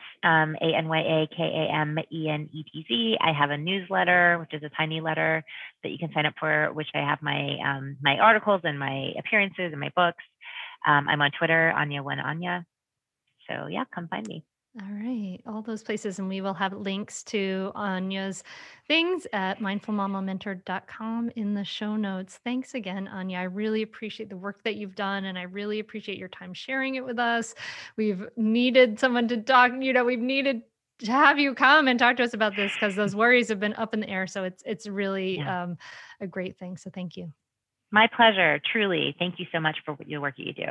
ANYAKAMENETZ. I have a newsletter, which is a tiny letter that you can sign up for, which I have my my articles and my appearances and my books. I'm on Twitter, Anya1Anya. So yeah, come find me. All right, all those places. And we will have links to Anya's things at mindfulmamamentor.com in the show notes. Thanks again, Anya. I really appreciate the work that you've done, and I really appreciate your time sharing it with us. We've needed someone to talk, we've needed to have you come and talk to us about this because those worries have been up in the air. So it's really a great thing. So thank you. My pleasure, truly. Thank you so much for your work that you do.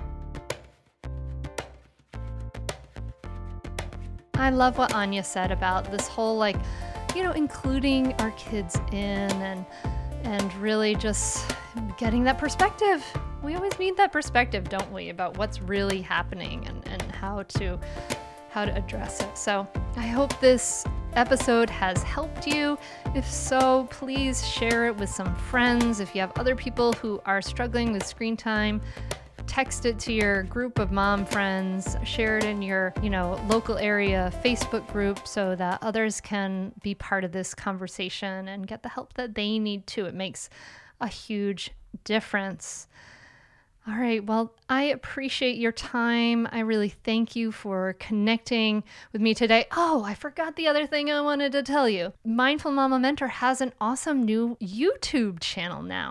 I love what Anya said about this whole, including our kids in and really just getting that perspective. We always need that perspective, don't we, about what's really happening and how to address it. So I hope this episode has helped you. If so, please share it with some friends. If you have other people who are struggling with screen time, text it to your group of mom friends, share it in your, local area Facebook group so that others can be part of this conversation and get the help that they need too. It makes a huge difference. All right. Well, I appreciate your time. I really thank you for connecting with me today. Oh, I forgot the other thing I wanted to tell you. Mindful Mama Mentor has an awesome new YouTube channel now.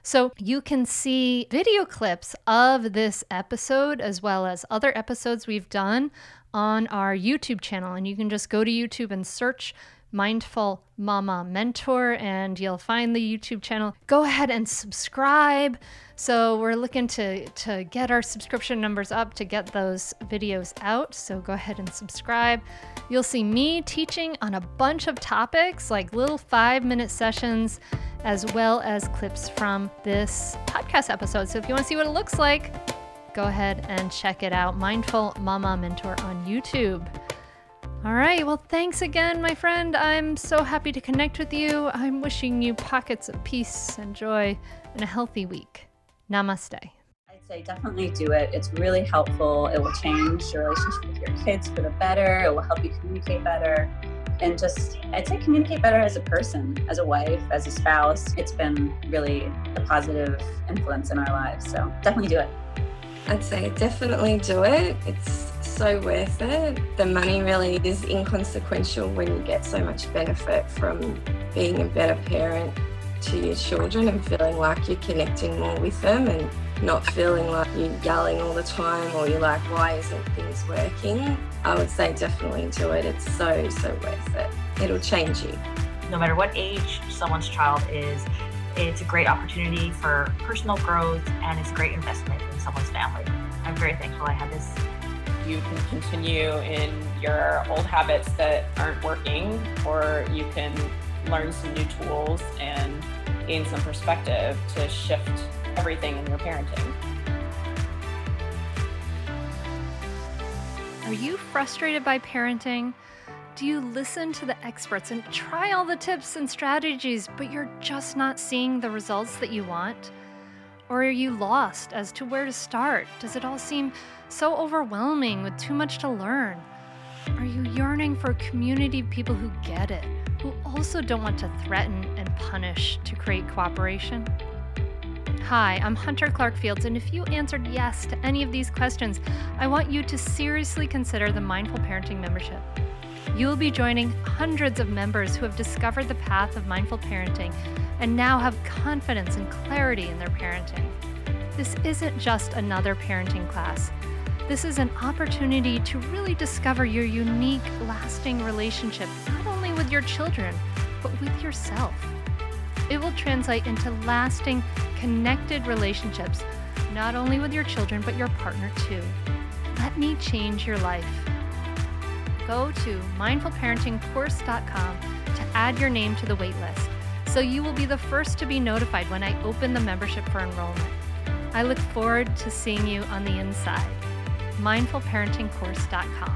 So you can see video clips of this episode as well as other episodes we've done on our YouTube channel. And you can just go to YouTube and search Mindful Mama Mentor and you'll find the YouTube channel. Go ahead and subscribe. So we're looking to get our subscription numbers up to get those videos out. So go ahead and subscribe. You'll see me teaching on a bunch of topics like little 5-minute sessions as well as clips from this podcast episode. So if you want to see what it looks like, go ahead and check it out. Mindful Mama Mentor on YouTube. All right. Well, thanks again, my friend. I'm so happy to connect with you. I'm wishing you pockets of peace and joy and a healthy week. Namaste. I'd say definitely do it. It's really helpful. It will change your relationship with your kids for the better. It will help you communicate better. And just, I'd say communicate better as a person, as a wife, as a spouse. It's been really a positive influence in our lives. So definitely do it. I'd say definitely do it. It's so worth it. The money really is inconsequential when you get so much benefit from being a better parent to your children and feeling like you're connecting more with them and not feeling like you're yelling all the time or you're like, why isn't things working? I would say definitely do it. It's so worth it. It'll change you. No matter what age someone's child is, it's a great opportunity for personal growth and it's a great investment in someone's family. I'm very thankful I had this. You can continue in your old habits that aren't working, or you can learn some new tools and gain some perspective to shift everything in your parenting. Are you frustrated by parenting? Do you listen to the experts and try all the tips and strategies, but you're just not seeing the results that you want? Or are you lost as to where to start? Does it all seem so overwhelming with too much to learn? Are you yearning for a community of people who get it, who also don't want to threaten and punish to create cooperation? Hi, I'm Hunter Clark-Fields, and if you answered yes to any of these questions, I want you to seriously consider the Mindful Parenting membership. You'll be joining hundreds of members who have discovered the path of mindful parenting and now have confidence and clarity in their parenting. This isn't just another parenting class. This is an opportunity to really discover your unique, lasting relationship, not only with your children, but with yourself. It will translate into lasting, connected relationships, not only with your children, but your partner too. Let me change your life. Go to mindfulparentingcourse.com to add your name to the waitlist, so you will be the first to be notified when I open the membership for enrollment. I look forward to seeing you on the inside. mindfulparentingcourse.com.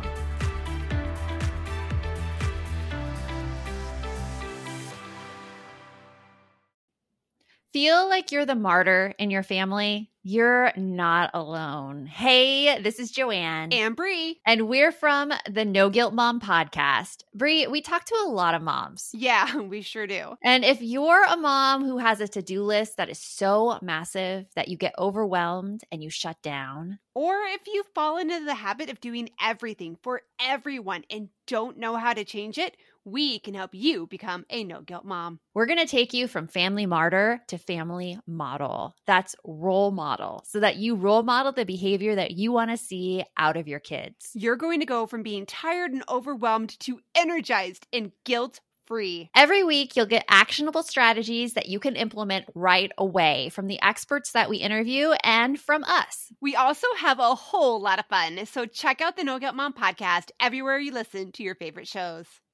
Feel like you're the martyr in your family? You're not alone. Hey, this is Joanne. And Bree. And we're from the No Guilt Mom podcast. Bree, we talk to a lot of moms. Yeah, we sure do. And if you're a mom who has a to-do list that is so massive that you get overwhelmed and you shut down, or if you've fallen into the habit of doing everything for everyone and don't know how to change it, we can help you become a no-guilt mom. we're going to take you from family martyr to family model. That's role model, so that you role model the behavior that you want to see out of your kids. You're going to go from being tired and overwhelmed to energized and guilt-free. Every week, you'll get actionable strategies that you can implement right away from the experts that we interview and from us. We also have a whole lot of fun, so check out the No Guilt Mom podcast everywhere you listen to your favorite shows.